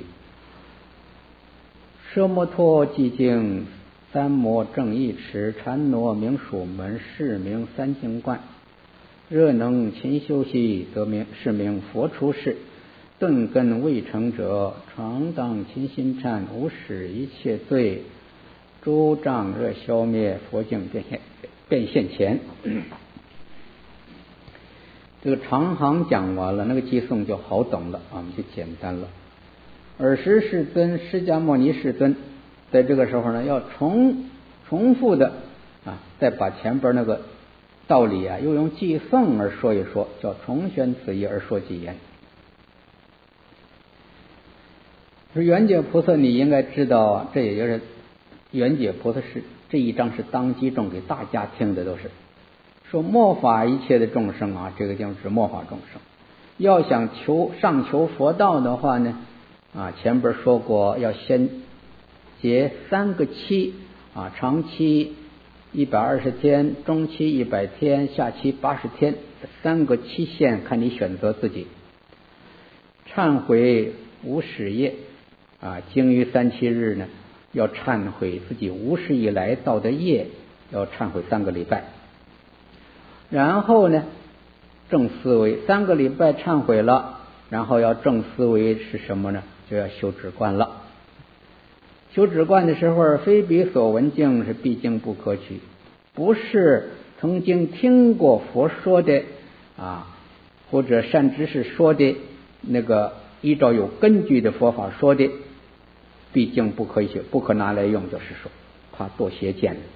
奢摩托寂静，三摩正一持，禅挪名属门，是名三净观。若能勤修习，则名是名佛出世。顿根未成者，常当勤心忏，无始一切罪，诸障若消灭，佛境变现变现前。这个长行讲完了，那个偈颂就好懂了，我们就简单了。尔时世尊，释迦牟尼世尊，在这个时候呢，要重重复的啊，再把前边那个道理啊，又用偈颂而说一说，叫重宣此义而说偈言。说圆觉菩萨，你应该知道啊，这也就是圆觉菩萨是这一章是当机众给大家听的，都是说末法一切的众生啊，这个就是末法众生。要想求上求佛道的话呢，啊，前边说过要先结三个期啊，长期一百二十天，中期一百天，下期八十天，三个期限看你选择自己。忏悔无始业啊，经于三七日呢，要忏悔自己无始以来造的业，要忏悔三个礼拜。然后呢，正思维，三个礼拜忏悔了，然后要正思维是什么呢？就要修止观了。修止观的时候，非彼所闻经，是毕竟不可取，不是曾经听过佛说的啊，或者善知识说的那个依照有根据的佛法说的， 毕竟不可以修，不可拿来用，就是说怕堕邪见了。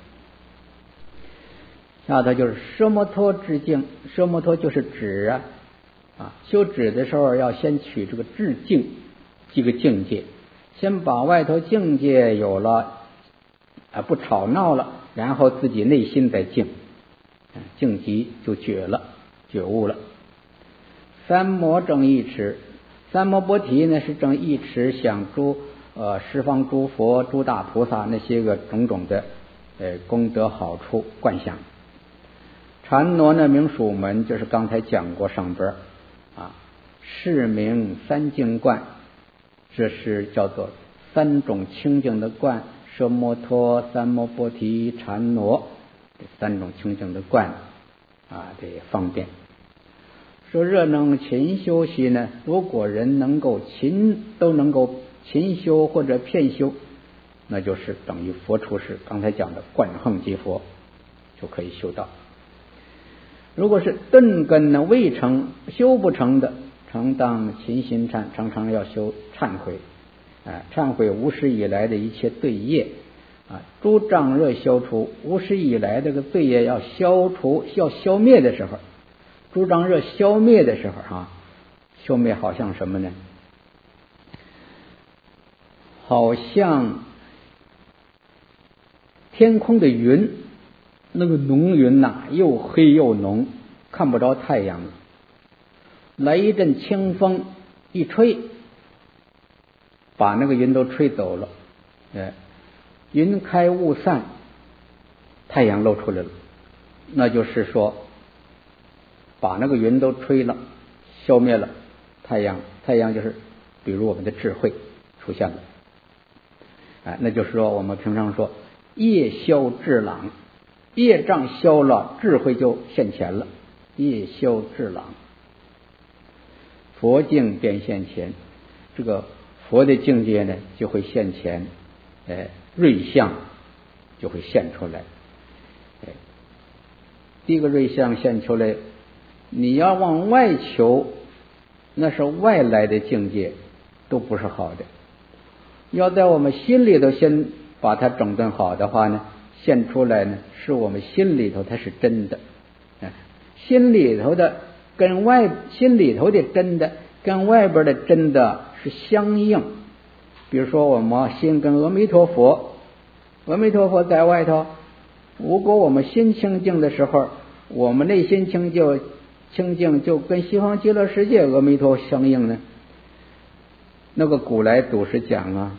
下头就是奢摩托智境，奢摩托就是止啊啊，修止的时候要先取这个智境这个境界，先把外头境界有了啊，不吵闹了，然后自己内心再静，静极就觉了，觉悟了。三摩正一持，三摩波提呢是正一持想诸呃十方诸佛诸大菩萨那些个种种的呃功德好处观想。禅挪呢名属门，就是刚才讲过上边啊，是名三净观，这是叫做三种清净的观，奢摩托、三摩波提、禅挪，这三种清净的观啊，这也方便。说若能勤修习呢，如果人能够勤都能够勤修或者片修，那就是等于佛出世，刚才讲的观横即佛就可以修到。如果是顿根呢未成修不成的，常当勤心忏，常常要修忏悔，啊，忏悔无始以来的一切罪业啊，诸障热消除，无始以来这个罪业要消除要消灭的时候，诸障热消灭的时候啊，消灭好像什么呢？好像天空的云，那个浓云呐、啊，又黑又浓，看不着太阳了。来一阵清风一吹，把那个云都吹走了。哎，云开雾散，太阳露出来了。那就是说，把那个云都吹了，消灭了太阳。太阳就是，比如我们的智慧出现了。哎，那就是说，我们平常说业消智朗。业障消了，智慧就现前了。业消智朗，佛境便现前，这个佛的境界呢就会现前，哎，瑞相就会现出来。哎，第一个瑞相现出来，你要往外求，那是外来的境界，都不是好的。要在我们心里头先把它整顿好的话呢，现出来呢，是我们心里头它是真的，心里头的跟外心里头的真的跟外边的真的是相应。比如说我们心跟阿弥陀佛，阿弥陀佛在外头，如果我们心清净的时候，我们内心清净清净就跟西方极乐世界阿弥陀相应呢。那个古来祖师讲啊，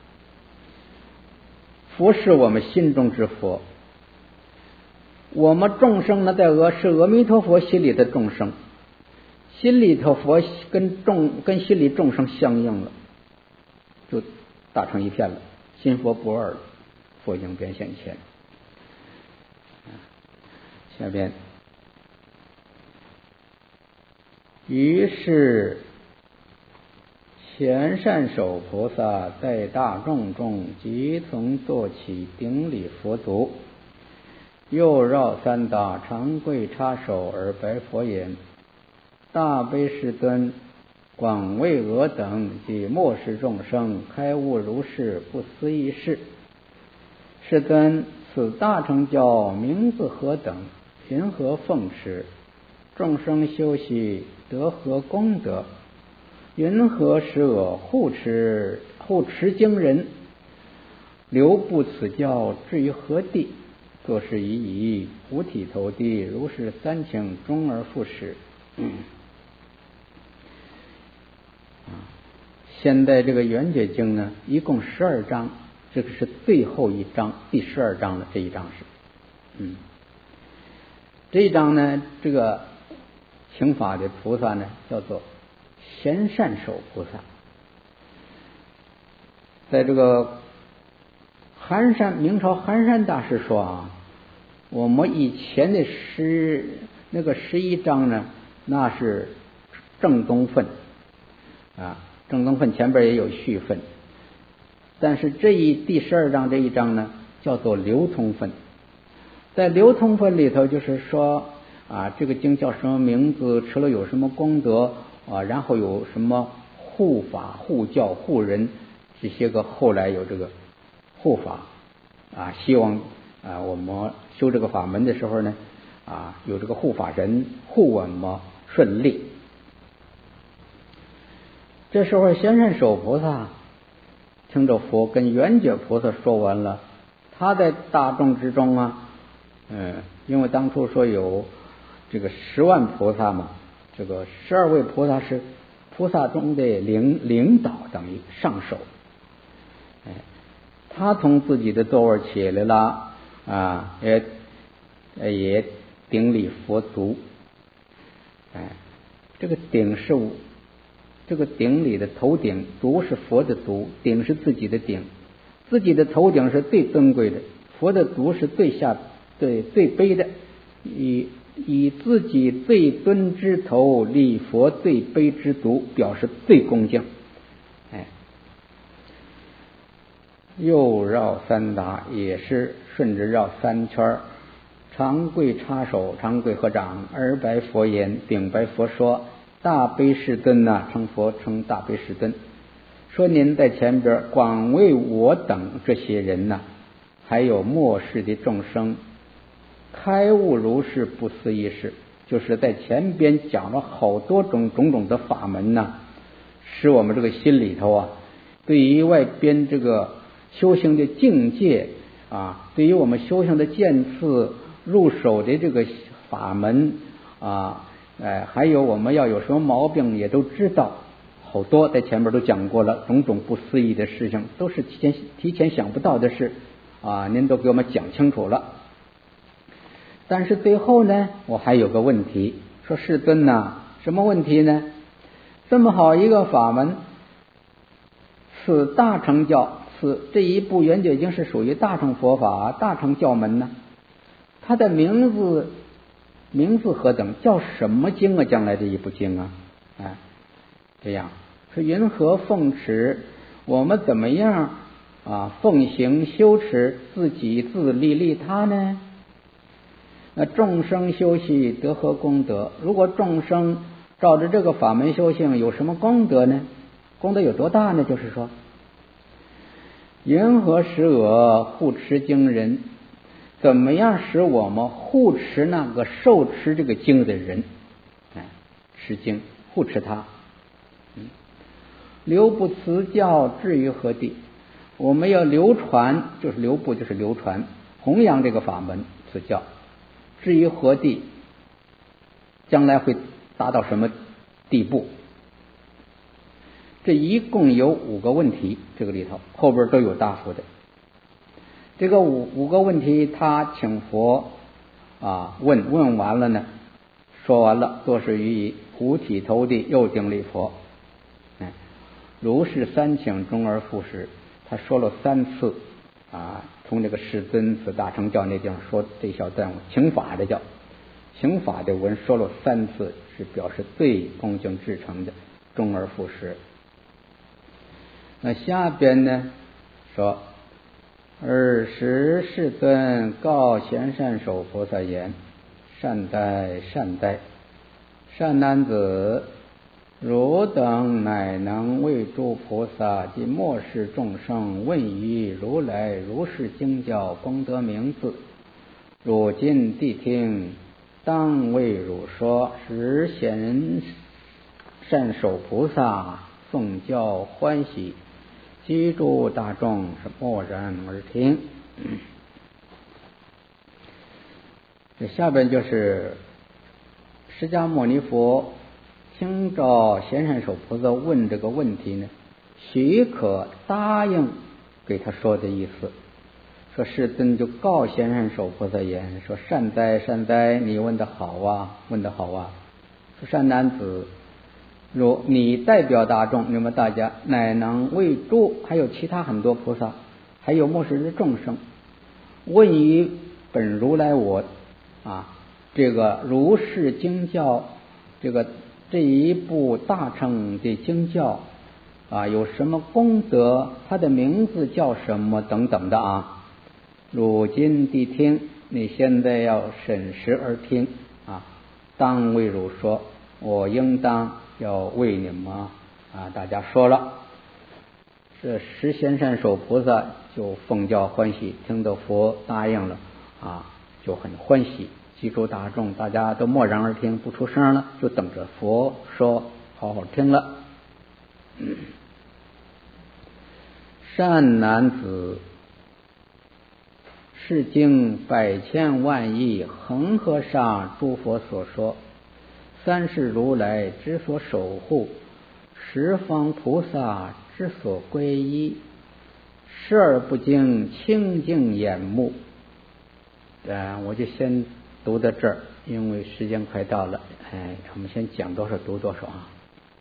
佛是我们心中之佛，我们众生呢，在阿是阿弥陀佛心里的众生，心里头佛跟众跟心里众生相应了，就打成一片了，心佛不二了，佛境便现前。下边，于是前善手菩萨在大众中即从做起顶礼佛足，又绕三大长跪插手而白佛言：大悲世尊，广为我等及末世众生开悟如是不思议事。世尊，此大乘教名字何等？云何奉持？众生修习得何功德？云何使我护持护持经人？留步此教至于何地？作是已矣，五体投地，如是三请，终而复始。嗯现在这个圆觉经呢，一共十二章，这个是最后一章，第十二章的这一章是，嗯，这一章呢，这个请法的菩萨呢，叫做贤善手菩萨。在这个寒山明朝寒山大师说啊，我们以前的十那个十一章呢，那是正宗分啊。正宗分前边也有续分，但是这一第十二章这一章呢，叫做流通分。在流通分里头，就是说啊，这个经叫什么名字，吃了有什么功德啊，然后有什么护法、护教、护人， 这些个后来有这个护法啊，希望啊我们修这个法门的时候呢啊有这个护法神护我们顺利。这时候贤善手菩萨听着佛跟圆觉菩萨说完了，他在大众之中啊，嗯，因为当初说有这个十万菩萨嘛，这个十二位菩萨是菩萨中的领领导，等于上首。哎，他从自己的座位起来了啊，也也顶礼佛足。哎，这个顶是这个顶礼的头顶，足是佛的足，顶是自己的顶。自己的头顶是最尊贵的，佛的足是最下最最卑的，以以自己最尊之头礼佛最卑之足，表示最恭敬。哎，又绕三达，也是顺着绕三圈，长跪插手，长跪合掌，而白佛言，顶白佛说：大悲世尊呐、啊，称佛称大悲世尊，说您在前边广为我等这些人呐、啊，还有末世的众生开悟如是不思议事，就是在前边讲了好多种种种的法门呐、啊，使我们这个心里头啊，对于外边这个修行的境界啊，对于我们修行的渐次入手的这个法门啊，哎，还有我们要有什么毛病也都知道，好多在前面都讲过了，种种不思议的事情都是提前提前想不到的事啊，您都给我们讲清楚了。但是最后呢，我还有个问题，说世尊呐，什么问题呢？这么好一个法门，此大乘教，此这一部圆觉经是属于大乘佛法大乘教门呢，它的名字名字何等？叫什么经啊？将来这一部经啊，哎，这样是云何奉持？我们怎么样啊奉行修持，自己自利利他呢？那众生修习得何功德？如果众生照着这个法门修行，有什么功德呢？功德有多大呢？就是说，云何使我护持经人？怎么样使我们护持那个受持这个经的人？哎，持经护持他。嗯，流布辞教至于何地？我们要流传，就是流布就是流传弘扬这个法门辞教。至于何地，将来会达到什么地步？这一共有五个问题，这个里头后边都有答复的。这个五五个问题，他请佛啊问问完了呢，说完了，作是予以五体投地，又顶礼佛。哎，如是三请终而复始，他说了三次啊。从这个世尊此大乘教那地方说这小段请法的叫请法的文说了三次，是表示最恭敬至诚的，终而复始。那下边呢说，尔时世尊告贤善手菩萨言：善哉善哉，善男子，汝等乃能为诸菩萨及末世众生问于如来如是经教功德名字，汝今谛听，当为汝说，使贤善手菩萨诵教欢喜，居诸大众是默然而听。这下边就是释迦牟尼佛听着贤善手菩萨问这个问题呢，许可答应给他说的意思。说世尊就告贤善手菩萨言，说善哉善哉，你问得好啊，问得好啊。说善男子，如你代表大众，你们大家乃能为诸，还有其他很多菩萨，还有末世的众生，问于本如来我啊，这个如是经教，这个这一部大乘的经教啊，有什么功德？它的名字叫什么？等等的啊。汝今谛听，你现在要审时而听啊。当为汝说，我应当要为你们啊大家说了。 这十贤善首菩萨就奉教欢喜，听到佛答应了啊，就很欢喜。集诸大众，大家都默然而听，不出声了，就等着佛说，好好听了。善男子，是经百千万亿恒河沙诸佛所说，三世如来之所守护，十方菩萨之所皈依，视而不惊，清净眼目。呃，我就先读到这儿，因为时间快到了。哎，我们先讲多少读多少啊。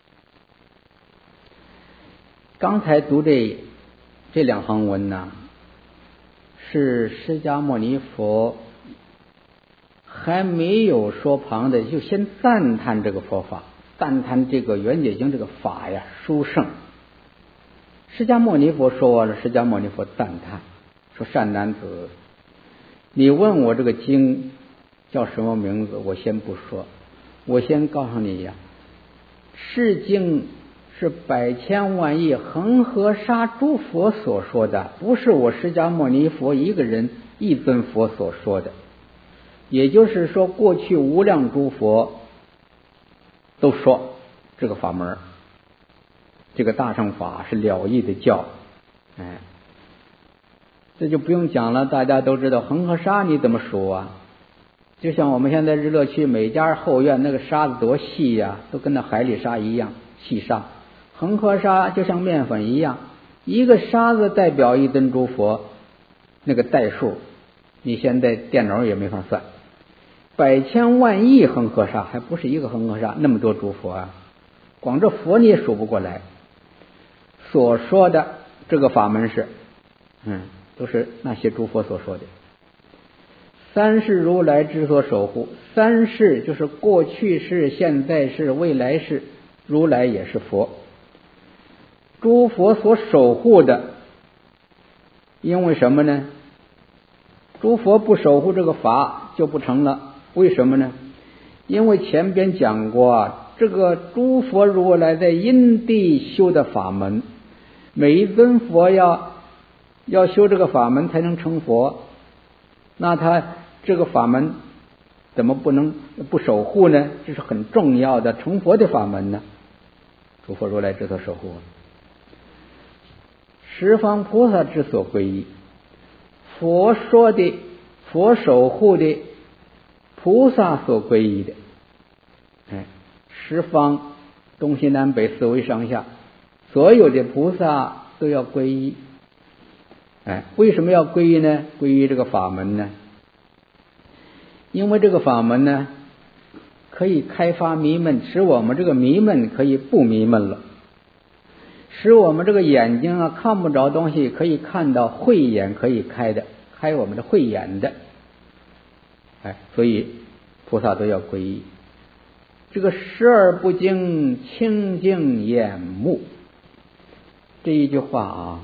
刚才读这这两行文呢，是释迦牟尼佛还没有说旁的，就先赞叹这个佛法，赞叹这个圆觉经这个法呀殊胜。释迦牟尼佛说完了，释迦牟尼佛赞叹说：“善男子，你问我这个经叫什么名字，我先不说，我先告诉你呀，是经是百千万亿恒河沙诸佛所说的，不是我释迦牟尼佛一个人一尊佛所说的。也就是说，过去无量诸佛都说这个法门，这个大乘法是了义的教。哎，这就不用讲了，大家都知道恒河沙你怎么数啊？就像我们现在日乐区每家后院那个沙子多细呀、啊，都跟那海里沙一样细沙。恒河沙就像面粉一样，一个沙子代表一尊诸佛，那个代数你现在电脑也没法算。百千万亿恒河沙还不是一个恒河沙，那么多诸佛啊，光这佛你也数不过来。所说的这个法门是，嗯，都是那些诸佛所说的。三世如来之所守护，三世就是过去世、现在世、未来世，如来也是佛。诸佛所守护的，因为什么呢？诸佛不守护这个法就不成了。为什么呢？因为前边讲过啊，这个诸佛如来在因地修的法门，每一尊佛要要修这个法门才能成佛，那他这个法门怎么不能不守护呢？这是很重要的成佛的法门呢。诸佛如来之所守护，十方菩萨之所皈依，佛说的，佛守护的，菩萨所皈依的。哎，十方东西南北四维上下，所有的菩萨都要皈依。哎，为什么要皈依呢？皈依这个法门呢？因为这个法门呢，可以开发迷闷，使我们这个迷闷可以不迷闷了，使我们这个眼睛啊看不着东西，可以看到，慧眼可以开的，开我们的慧眼的。哎，所以菩萨都要皈依。这个视而不惊，清净眼目，这一句话啊，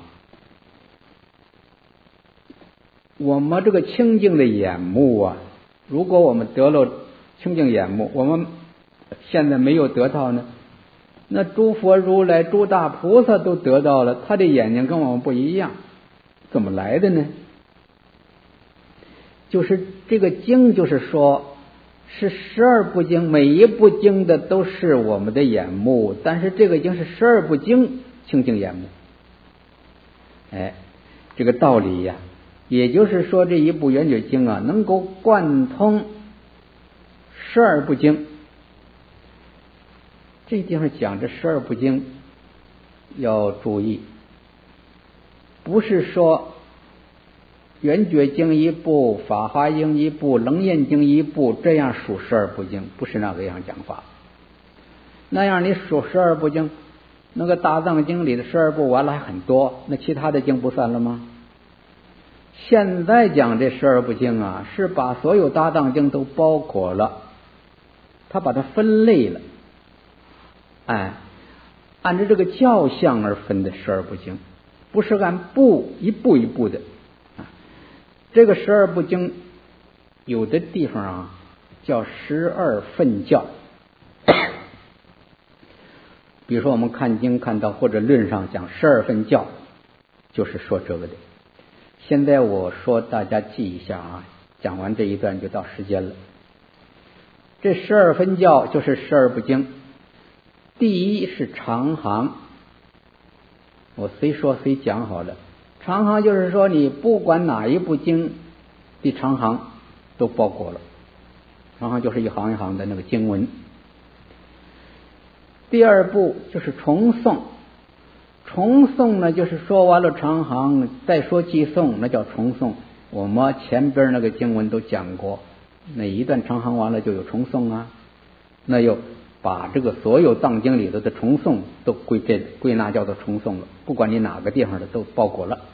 我们这个清净的眼目啊，如果我们得了清净眼目，我们现在没有得到呢，那诸佛如来诸大菩萨都得到了，他的眼睛跟我们不一样，怎么来的呢？就是这个经，就是说是十二部经，每一部经的都是我们的眼目，但是这个经是十二部经清净眼目。哎，这个道理呀、啊，也就是说这一部圆觉经啊，能够贯通十二部经。这地方讲这十二部经要注意，不是说圆觉经一部，法华经一部，楞严经一部，这样数十二部经，不是那个样讲法。那样你数十二部经，那个大藏经里的十二部完了还很多，那其他的经不算了吗？现在讲这十二部经啊，是把所有大藏经都包裹了，他把它分类了，哎，按照这个教相而分的十二部经，不是按部一步一步的。这个十二部经有的地方啊叫十二分教，比如说我们看经看到或者论上讲十二分教， 就是说这个的。现在我说大家记一下啊，讲完这一段就到时间了。这十二分教就是十二部经，第一是长行，我虽说虽讲好了，长行就是说你不管哪一部经的长行都包括了，长行就是一行一行的那个经文。第二步就是重诵，重诵呢就是说完了长行再说寄诵，那叫重诵。我们前边那个经文都讲过，那一段长行完了就有重诵啊，那又把这个所有藏经里头的重诵都归这归纳叫做重诵了，不管你哪个地方的都包括了。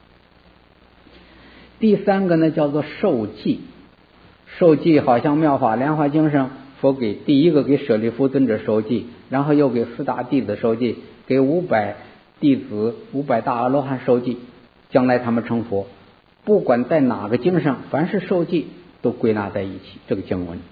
第三个呢叫做受记，受记好像妙法莲华经上佛给第一个给舍利弗尊者受记，然后又给四大弟子受记，给五百弟子五百大阿罗汉受记，将来他们成佛，不管在哪个经上凡是受记都归纳在一起，这个经文。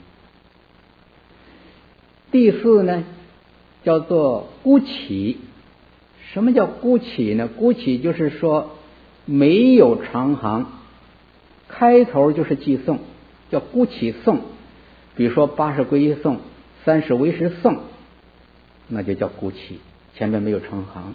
第四呢叫做孤起，什么叫孤起呢？孤起就是说没有长行，开头就是寄诵，叫孤起诵。比如说八十皈依诵，三十唯识诵，那就叫孤起，前面没有长行。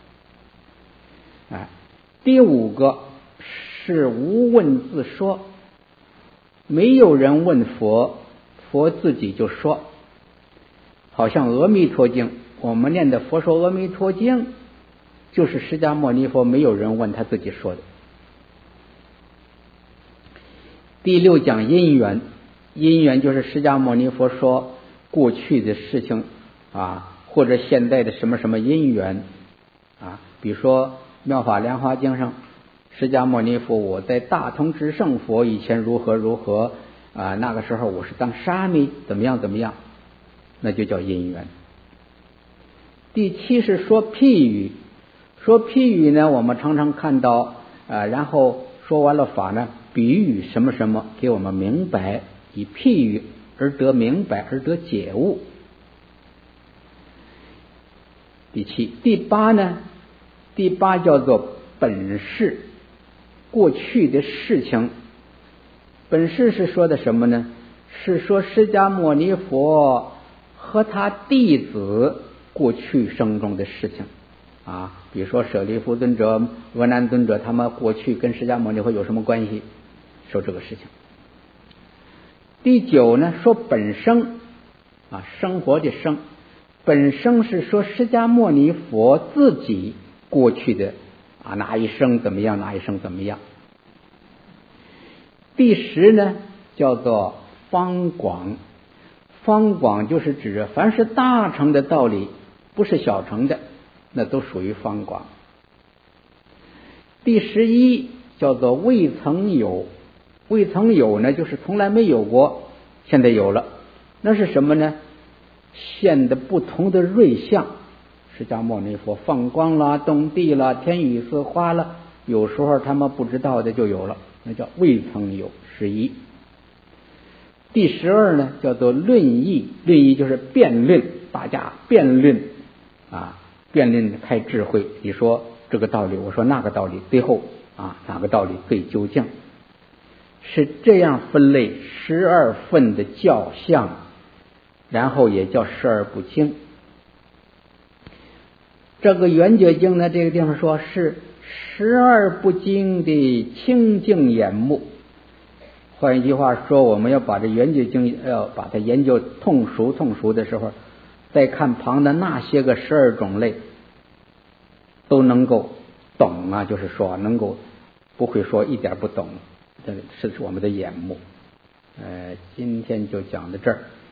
哎，第五个是无问自说，没有人问佛，佛自己就说。好像阿弥陀经，我们念的佛说阿弥陀经，就是释迦牟尼佛没有人问，他自己说的。第六讲因缘，因缘就是释迦牟尼佛说过去的事情啊，或者现在的什么什么因缘啊，比如说妙法莲华经上，释迦牟尼佛我在大通智胜佛以前如何如何啊，那个时候我是当沙弥，怎么样怎么样，那就叫因缘。第七是说譬喻，说譬喻呢，我们常常看到啊，然后说完了法呢，比喻什么什么给我们明白，以譬喻而得明白而得解悟。第七，第八呢，第八叫做本事，过去的事情。本事是说的什么呢？是说释迦牟尼佛和他弟子过去生中的事情啊，比如说舍利弗尊者、阿难尊者，他们过去跟释迦牟尼佛有什么关系，说这个事情。第九呢，说本生啊，生活的生，本生是说释迦牟尼佛自己过去的啊，哪一生怎么样，哪一生怎么样。第十呢，叫做方广，方广就是指着凡是大乘的道理，不是小乘的，那都属于方广。第十一叫做未曾有，未曾有呢，就是从来没有过，现在有了。那是什么呢？现的不同的瑞相，释迦牟尼佛放光啦、动地啦、天雨丝花啦，有时候他们不知道的就有了，那叫未曾有。十一。第十二呢，叫做论议，论议就是辩论，大家辩论啊，辩论开智慧。你说这个道理，我说那个道理，最后啊，哪个道理最究竟？是这样分类十二份的教相，然后也叫十二部经。这个圆觉经呢，这个地方说是十二部经的清净眼目。换一句话说，我们要把这圆觉经要把它研究痛熟痛熟的时候，再看旁的那些个十二种类都能够懂啊，就是说能够不会说一点不懂，这是我们的眼目。呃，今天就讲到这儿。